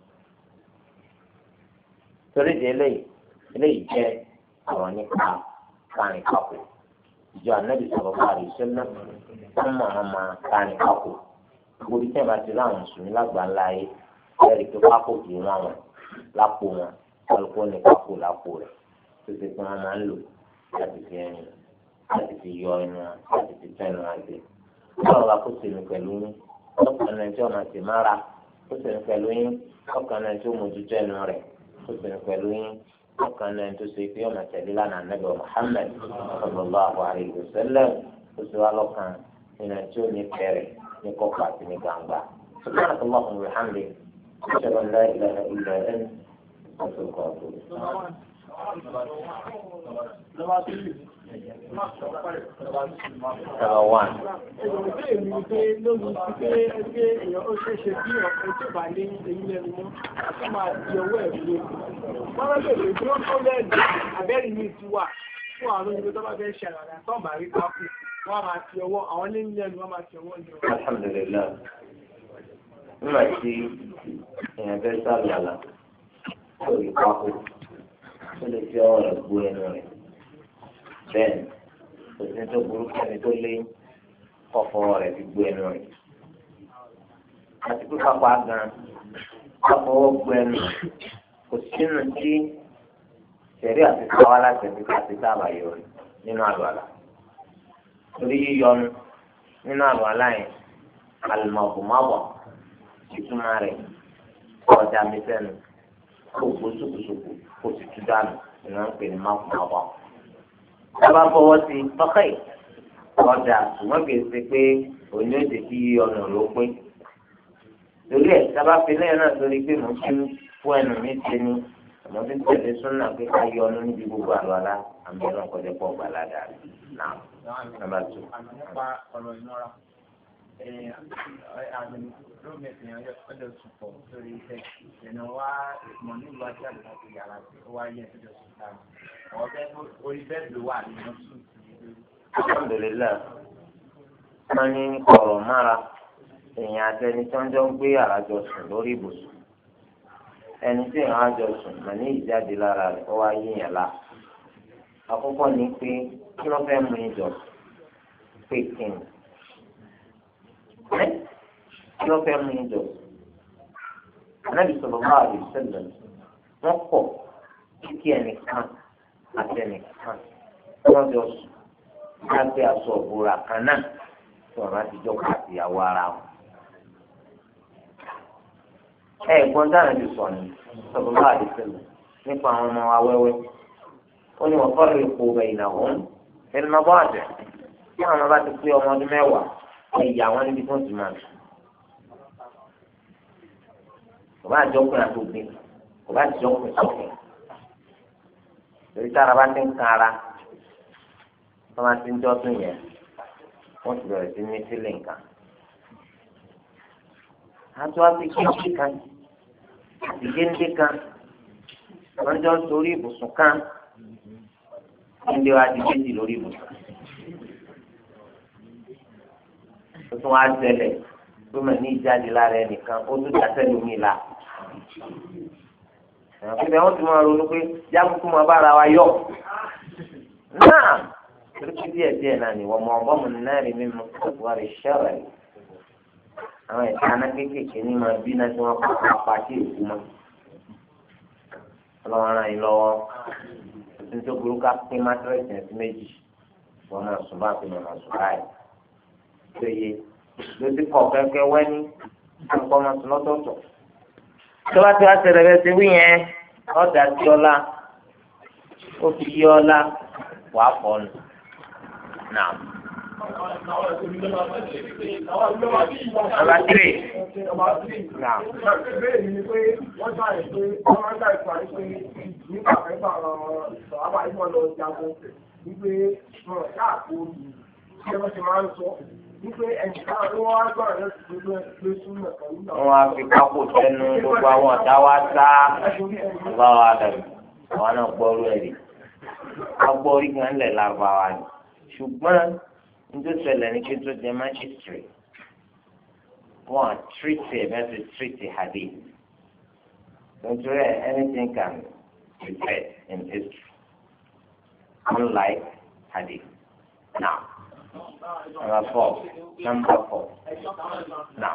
torí di eléyìí eléyìí jẹ́ àwọn nípa kárin kápò ìjọ anábì sọ̀rọ̀ bá rí sẹ́lẹ̀ wọ́n mọ̀ ọ́n máa kárin kápò gbogbo tí ẹ̀ bá ti láwọn mùsùlùmí lágbàńlá yìí ẹ̀rí pé pápò kì í wọ́n wọn lápò wọn kálukú ní pápò lápò rẹ̀ tó ti fún wọn máa ń lò láti fi ẹ̀yìn láti fi yọ ẹnu wọn láti fi tẹ́ ẹnu wọn dé ọlọ́run bá kó sèmi pẹ̀lú yín ọkàn náà tí ọmọ ti mára ó sì ń pẹ̀lú yín ọkàn náà tí ó mójútó ẹnu rẹ̀ ó sì ń pẹ̀lú yín ọkàn náà tó ṣe pé ọmọ tẹ̀lé lánàá Ànábì Muhammad sallallahu alaihi wasallam ó sì wá lọ́kàn nínú tí ó ní fẹ́rẹ̀ ní kọ̀kọ̀ àti ní gbangba. subhanaka Allahumma wa bihamdika ashhadu an la ilaha illa anta astaghfiruka wa atubu ilayk. Number one. Alhamdulillah. Nígbà tí èèyàn fẹ́ sàlùwàlà lórí pákó ó lè fi ọwọ́ rẹ̀ gbó ẹnu rẹ̀ bẹ́ẹ̀ òsín tó burú kẹ́ni tó lé kọ́fọ́ rẹ̀ fi gbó ẹnu rẹ̀ àti pé pápá gan kọ́fọ́ gbó ẹnu kò sínú tí sẹ̀rí àti sáwá láti ẹ̀mí àti sábà yọ nínú àlùwàlà torí yíyọnu nínú àlùwàlà yẹn àlùmọ̀bùmọ̀bọ̀ ìtumọ̀ rẹ̀ ọjà mi sẹ́nu kó gbó sùkùsùkù kó sì tú dànù ìnáwó pè ní mọ̀bùmọ̀bọ̀. Sábà fọwọ́ sí ọkọ̀ yìí ọjà ṣùgbọ́n kì í ṣe pé òní ó ti fi ọ̀nà ló pé. Torí ẹ̀ sábà fi lẹ́yìn náà torí pé mo ti fún ẹnu mi ṣe ni àmọ́ tí ń tẹ̀lé súnà pé ká yọ ọ́nú níbi gbogbo àlọ́ alá àmì ẹ̀rọ kọjá pọ̀ gbàládà náà. Nàbà tó. Lóòmẹ̀sì yẹn ọjọ́ sùpọ̀ lórí iṣẹ́ ìṣẹ̀nà wá ìmọ̀ nílùú ajá láti yàrá tí ó wáyé ẹjọ́ sùpọ̀ ọ̀bẹ orí bẹ́ẹ̀ ló wà nínú sùn. Alhamdulillah wọ́n ní ọ̀rọ̀ mára èèyàn àti ẹni tí wọ́n jọ ń gbé àràjọ sùn lórí ibùsùn ẹni tí èèyàn àjọ sùn mà ní ìjáde lára rẹ̀ ó wá yíyàn lá. Àkọ́kọ́ ni pé kí ló fẹ́ mú ìjọ pé kí ni kí ló fẹ́ mú ìjọ Ànábì sallallahu alaihi wasallam wọ́n kọ̀ kí ẹnìkan àti ẹnìkan wọ́n jọ sùn lábẹ́ aṣọ ìbora kan náà tí wọ́n bá ti jọ pàtì ìyàwó ara wọn. ẹ gbọ́n dáná ti sọ ní sallallahu alaihi wasallam nípa àwọn ọmọ wa wẹ́wẹ́ ó ní wọ́n fọ́ọ̀rọ̀ ipò bainahum fil madaji' tí àwọn ọmọ bá ti pé ọmọ ọdún mẹ́wàá ẹ̀yà wọn níbi tó ti máa sùn. kò bá jọkùnrin àti òbí kò bá jọkùnrin sọ̀kùn lórí tára bá ti ń kan ara wọ́n máa ti ń jọ́dún yẹn wọ́n ti bẹ̀rẹ̀ sí ní sílẹ̀ nǹkan. àti wá sí kéńté kan àti géńdé kan wọ́n jọ ń torí ibùsùn kan géńdé wa di méjì lórí ibùsùn. ó tún wá ṣẹlẹ̀ tó mọ̀ ní ìjáde lára ẹnìkan ó tún dá sẹ́nu mi la. ìpínlẹ̀ wọn ti máa ronú pé jákùkù máa bára wa yọ. náà torí díẹ̀ díẹ̀ náà ni wọ́n mọ ọgbọ́n mi náà rí mímu wà lè ṣẹ́rẹ̀ rẹ̀. àwọn ẹ̀ka aná kéékèèké ní máa bí náà tí wọ́n kọ́ apá sí èkó mọ́. ọlọ́run ràn yín lọ́wọ́ òtún tó burú ká pín mátírẹ́sì ẹ̀sìn méjì wọn máa sùn bá fi máa sùn báyìí. tó yẹ lójú kọ̀ kẹ́kẹ́ wẹ́ní àpò máa sùn lọ́tọ̀ọ̀tọ̀. tó bá ti wá ṣẹlẹ̀ bẹ́ẹ̀ ti wí yẹn ọ̀dà tí ọlá ó fi yí ọlá wàá fọ́ nù. Naam. Ọba tiri. Naam. Ìbéèrè mi ni pé wọ́n sáré pé wọ́n máa ń dá ìfà ní pé nígbà mẹ́fà sọ̀rọ̀ àìmọ̀ lọ jagun wípé wọn ṣáà kó olù ṣé wọ́n ṣe máa ń sọ wípé ẹnìkan ló wá gbọ́dọ̀ lọ sí gbogbo ẹgbẹ́ súnmọ̀ kan nígbà. Wọ́n á fi kápò sẹ́nu gbogbo àwọn ọ̀dá wa sá. Ọba wa dàbí àwọn náà gbọ́ orí ẹ̀rí. Wọ́n gbọ́ orí kan lẹ̀ lárúbáwá ni. Ṣùgbọ́n nítorí ṣẹlẹ̀ ní kí n tó jẹ máa history wọ́n á tírìtì ẹ̀ bẹ́ẹ̀ tó tírìtì hadith. Nítorí anything can be said in history unlike hadith. Now, number four, number four. Now.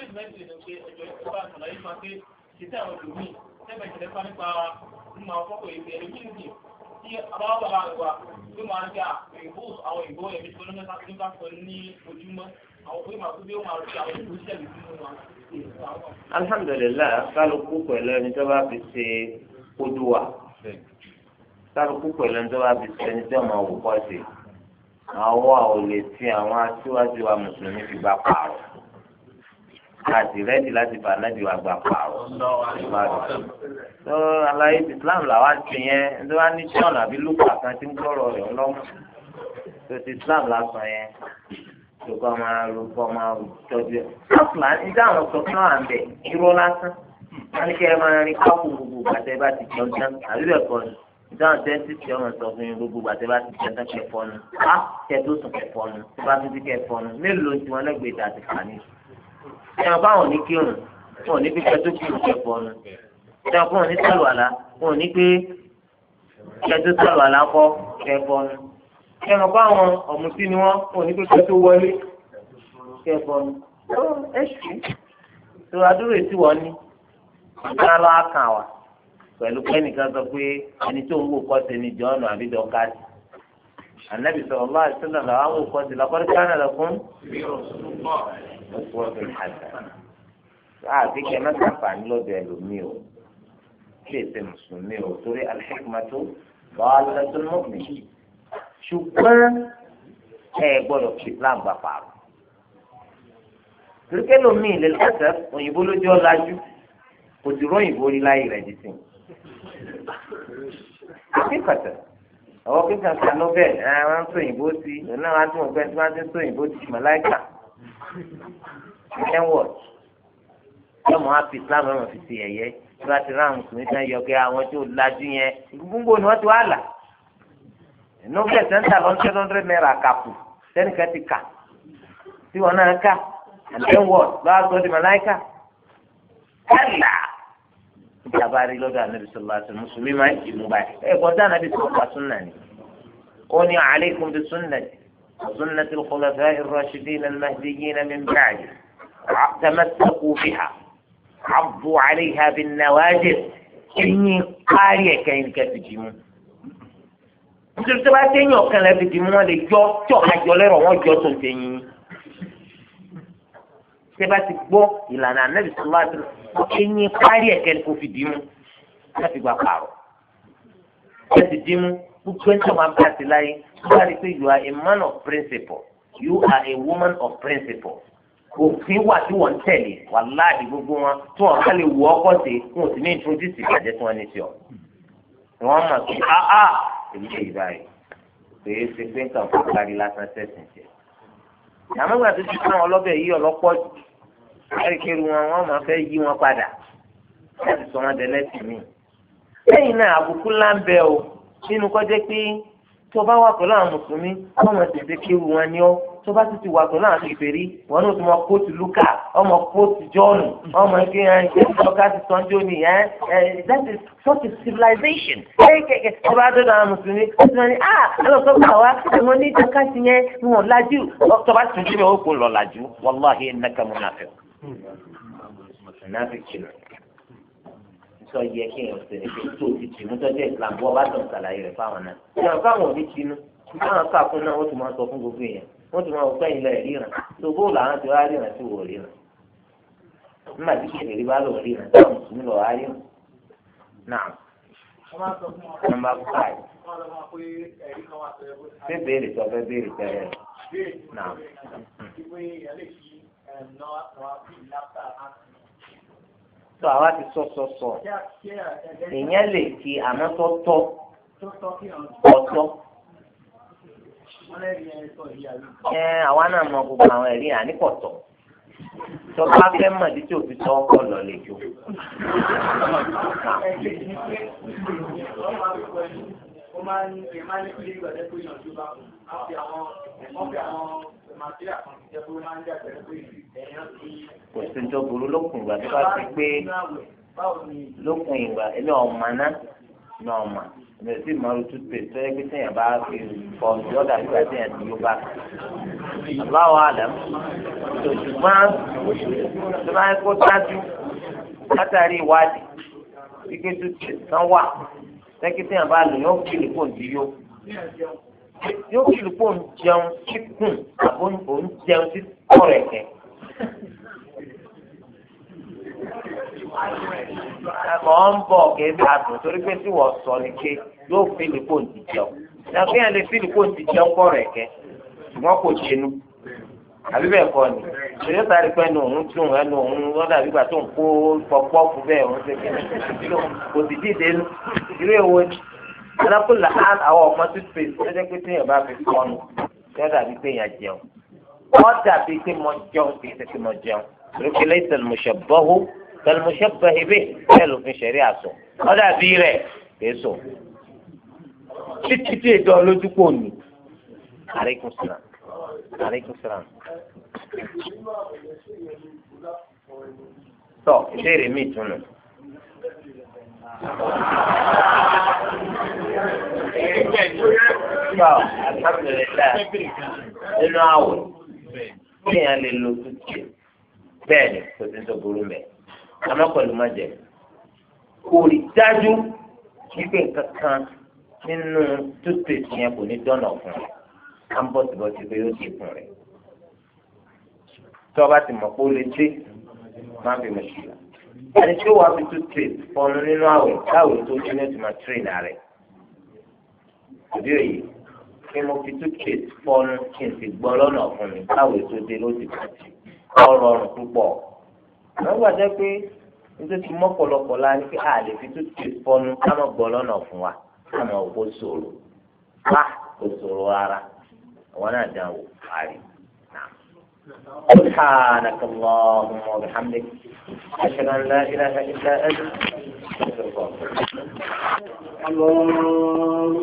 Tí àbáwọ̀ bàbá rẹ̀ wá tó máa ń gbà ìbò àwọn ìbò ẹ̀mí tó lọ́mọ́ta tó ń bá sọ ní ojúmọ́ àwọn òfin máa tó bí ó máa rí àwọn ìbò ìṣẹ̀lẹ̀ sínú wọn. Alhamdulillah, kálukú pẹ̀lú ẹni tó bá fi ṣe kódùwà kálukú pẹ̀lú ẹni tó bá fi ṣe ẹni tó máa wò kọ́ sí àwọn ò lè fi àwọn aṣíwájú wa mùsùlùmí fi gbà pààrọ̀ láti rẹ́dí láti bá nábì wa gbà pààrọ̀. tó àlàyé Islam làwa ti yẹn tó wá ní john àbí luka kan tí ń gbọ́rọ̀ rẹ̀ ọlọ́mọ tó ti Islam lásán yẹn tó kọ́ máa ro kọ́ máa tọ́jú ẹ̀. sọ́kùnrin àti dáhùn sọ fún àwọn àbẹ̀ irọ́ lásán wọ́n ní kí ẹ máa rí káàpù gbogbo gbàtẹ́ bá ti jẹun tán àbí bẹ́ẹ̀ kọ́ ni dáhùn tẹ́ǹtì tí ọmọ sọ fún yín gbogbo gbàtẹ́ bá ti jẹun tán kẹ́ fọ́nu á kẹ́ tó sùn kẹ́ fọ́nu tó bá tún ti kẹ́ fọ́nu mélòó tí wọ́n lẹ́gbẹ̀ẹ́ dà ti fà ní. ẹ̀yàn báwọn ní kírun wọn ò ní bí kẹ́ tó kírun kẹ́ fọ́nu ẹ̀yàn fún wọn ní sálù àlá wọn ò ní pé kẹ́ tó sálù àlá kọ́ kẹ́ fọ́nu ẹ̀yàn báwọn ọ̀mùtí ni wọ́n wọn ò ní pé kẹ́ tó wọlé kẹ́ fọ́nu. ẹ ṣì tó adúrò ètí wọ́n ní ìgbà lọ́ àkàn wa pẹ̀lú kẹ́nìkan sọ pé ẹni tó ń wò kọ́sẹ̀ ní jọ́ọ̀nù àbí dọ́kásì ànábì sallallahu alaihi wasallam làwọn wò kọ́sẹ̀ laqad kana lakum uswatun hasanah. láàbí kẹ́ mẹ́ta fàánì lọ́dọ̀ ẹlòmíì o kí èsè mùsùlùmí o torí al-hikmatu dalatul mu'min ṣùgbọ́n ẹ gbọ́dọ̀ fi Islam gbà pààrọ̀. torí kẹ́lòmíì lè lọ́sẹ̀ òyìnbó lójú ọ̀làjú kò sí ròyìnbó rí láyé rẹ̀ dì sí. Akíkọ̀tà àwọn kíkà kan nobel ẹ wọn ń sòyìnbó sí ọ̀nà wọn tún ọ̀gbẹ́ tí wọ́n ti ń sòyìnbó sí màláìkà ẹ̀wọ̀n ọmọ àti Islam ọmọ fi ṣe ẹ̀yẹ tí wọ́n ti ráhùn sùn níta yọ pé àwọn tó lajú yẹn gbogbo ni wọ́n ti wá là nobel sẹ́ńtà lọ́nṣẹ́ lọ́ndrẹ́ náírà kàpù sẹ́nìkan ti kà tí wọ́n náà kà ẹ̀wọ̀n lọ́wọ́ sọ di màláìkà kálá ìjàmbá rí lọ́dọ̀ ànábì sallallahu alaihi wasallam mùsùlùmí máa ń jì mú báyìí ẹ̀ kọ́ńtà ànábì sọ̀rọ̀ pa súnà ni ó ní alaykum bi sunnati wa sunnati al-khulafa'i ar-rashidin al-mahdiyyin min ba'di tamassaku biha abdu alayha bin nawajid ẹ̀yin kárí ẹ̀kẹ́ yìí kẹ́ fi dì mú. nítorí tó bá tẹ́yìn ọ̀kan lẹ́ fi dì mú wọn lè jọ tí ọ̀ka jọ lẹ́rọ̀ wọ́n jọ tó ń tẹ̀yìn. tẹ́ bá ti gbọ́ ìlànà Ànábì sallallahu alaihi wasallam ẹ̀yin kárí ẹ̀kẹ́ kò fi dì mú láti gba pààrọ̀. ẹ ti dì mú gbogbo ẹni tó máa bá ti láyé wọ́n á rí i pé you are a man of principle you are a woman of principle. òfin wà tí wọ́n ń tẹ̀lé wàláhì gbogbo wọn tí wọ́n bá lè wọ ọkọ̀ sí wọn ò sì ní introduce ìbàjẹ́ tí wọ́n ní sí ọ. wọ́n mọ̀ sí áá èyí ṣe ìbáyìí pé é ṣe pé nǹkan fún kárí lásán sẹ́sìn jẹ. àmọ́ ìgbà tó ti fún àwọn ọlọ́bẹ̀ yìí ọlọ́pọ̀ jù kẹ́ríkẹ́rù wọn wọ́n máa fẹ́ yí wọn padà láti sọ wọn dẹ́lẹ́sìn míì. lẹ́yìn náà àbùkù ńlá ń bẹ o nínú kọjá pé tó bá wà pẹ̀lú àwọn mùsùlùmí wọ́n mọ̀ tètè kéwù wọn ní ọ́ tó bá ti ti wà pẹ̀lú àwọn ìfèrí wọn náà tó mọ kóòtù lúkà ọmọ kóòtù jọ́ọ̀nù ọmọ ẹgbẹ́ ẹ̀ ẹ̀ ọ̀gá ti sọ́njọ́ ni ẹ̀ ẹ̀ that is such a civilization. ẹ̀ kẹ̀kẹ́ ẹ bá dọ́dọ̀ àwọn mùsùlùmí ó ti wọ́n ní ah ẹ lọ sọ fún àwa àwọn ní ìjọba ti yẹn wọn lajú tó bá tún síbẹ̀ ó kò lọ lajú wàláhi innaka munafiq. munafiq kìlọ̀ sọ yẹ kí èèyàn ṣe ní pé tó ti tìǹú tọ́jú Islam bọ́ bá tàn sàlàyé rẹ̀ fáwọn náà. ìyàwó káwọn ò ní tìǹú káwọn kà fún náà wọ́n ti máa sọ fún gbogbo èèyàn wọ́n ti máa wọ pẹ́yìn lẹ̀ ríran tó bóòlù àwọn ti wá ríran sí wò ríran. nígbà tí kìnìún bá lò ríran táwọn mùsùlùmí lọ wá ríran. náà nọ́mbà five ṣé béèrè tó fẹ́ béèrè tẹ́lẹ̀ náà. tó àwa ti sọ sọ sọ èèyàn lè fi àmọ́ tó tọ́ ọ̀tọ̀. ẹ àwa náà mọ gbogbo àwọn ẹ̀rí àníkọ̀tọ̀ tó bá fẹ́ mọ̀ títí òfin tọ́ ọkọ̀ lọ lè jó. ó máa ń ṣe máa ń ní ilé ìgbàdẹ́ pé ìyànjú bá wọn fi àwọn ẹ̀mọ́ fi àwọn màtíríà kan ti jẹ́ pé ó máa ń jà pẹ̀lú pé ẹ̀yàn ti. kò sí tó burú lókun ìgbà tó bá ti pé lókun ìgbà ilé ọmọ náà ní ọmọ ní ẹsẹ̀ ìmọ̀ràn túpè tó yẹ pé téèyàn bá fi pọ̀ sí ọ̀dà nígbà téèyàn ti yó bá. aláwọ̀ àdàm tó ṣùgbọ́n tó bá yẹ kó dájú látàrí ìwádìí wípé túpè kan wà lẹ́kí téèyàn bá lò yóò kí lùpọ̀ ń di yó yóò kí lùpọ̀ ń jẹun kíkùn àbó ń jẹun sí kọ̀rẹ̀kẹ́. ẹ̀mọ́ ń bọ̀ kéde àtún torí pé tí wọ́n sọ ni pé yóò fi lùpọ̀ ń di jẹun ẹ̀kọ́ yẹn lè fi lùpọ̀ ń di jẹun kọ̀rẹ̀kẹ́ ṣùgbọ́n kò ṣẹnu àbí bẹ́ẹ̀ kọ́ ni ṣèlú sáré pé ẹnu òun tún ẹnu òun lọ́dà nígbà tó ń kó pọpọ́ fún bẹ́ẹ̀ òun ṣe kí kò sì dìde irú èwo ni alákòlá àwọn ọmọ tó pè ṣẹ́jẹ́ pé téèyàn bá fi kọ́nu ṣé dàbí pé èèyàn jẹun wọ́n dàbí pé mo jẹun kì í ṣe pé mo jẹun lókè lẹ́yìn tẹlifùṣẹ̀bọ́hó tẹlifùṣẹ̀bọ́ ibẹ̀ bẹ́ẹ̀ ló fi ṣẹ̀rí àṣọ wọ́n dàbí rẹ̀ kìí sọ títí tí èdè ọlójú kò ní àríkùn sílá àríkùn sílá. tọ́ ìbéèrè mi tún nù. tọ́ alhamdulilayi nínú àwọ̀ kéèyàn lè lo tútù bẹ́ẹ̀ ni kò sí tó burú mẹ́ àmọ́ pẹ̀lú májẹ̀ kò rí dájú wípé nǹkan kan nínú tútù yẹn kò ní dọ́nà fún rẹ̀ á ń bọ̀ síbọ̀ sí pé yóò di fún rẹ̀ tí wọ́n bá ti mọ̀ pé ó lè dé máa fi mọ̀ sí i. ẹni tí ó wàá fi tútù fọnù nínú àwẹ̀ táwẹ̀ tó dé ní oṣù máa tírè náà rẹ̀ òbí òye kí mo fi tútù fọnù kí n sì gbọ́ lọ́nà fún mi táwẹ̀ tó dé ló ti bọ̀ sí ọ̀rọ̀ ọ̀rùn púpọ̀. àwọn gbàdé pé nítorí tí mọ́pọ̀lọpọ̀ la ní kí a lè fi tútù fọnù ká má gbọ́ lọ́nà fún wa ká má òkú sòrò wá kò sòrò rárá àwọn náà dán wò parí. سبحانك اللهم وبحمدك أشهد أن لا إله إلا أنت أستغفرك.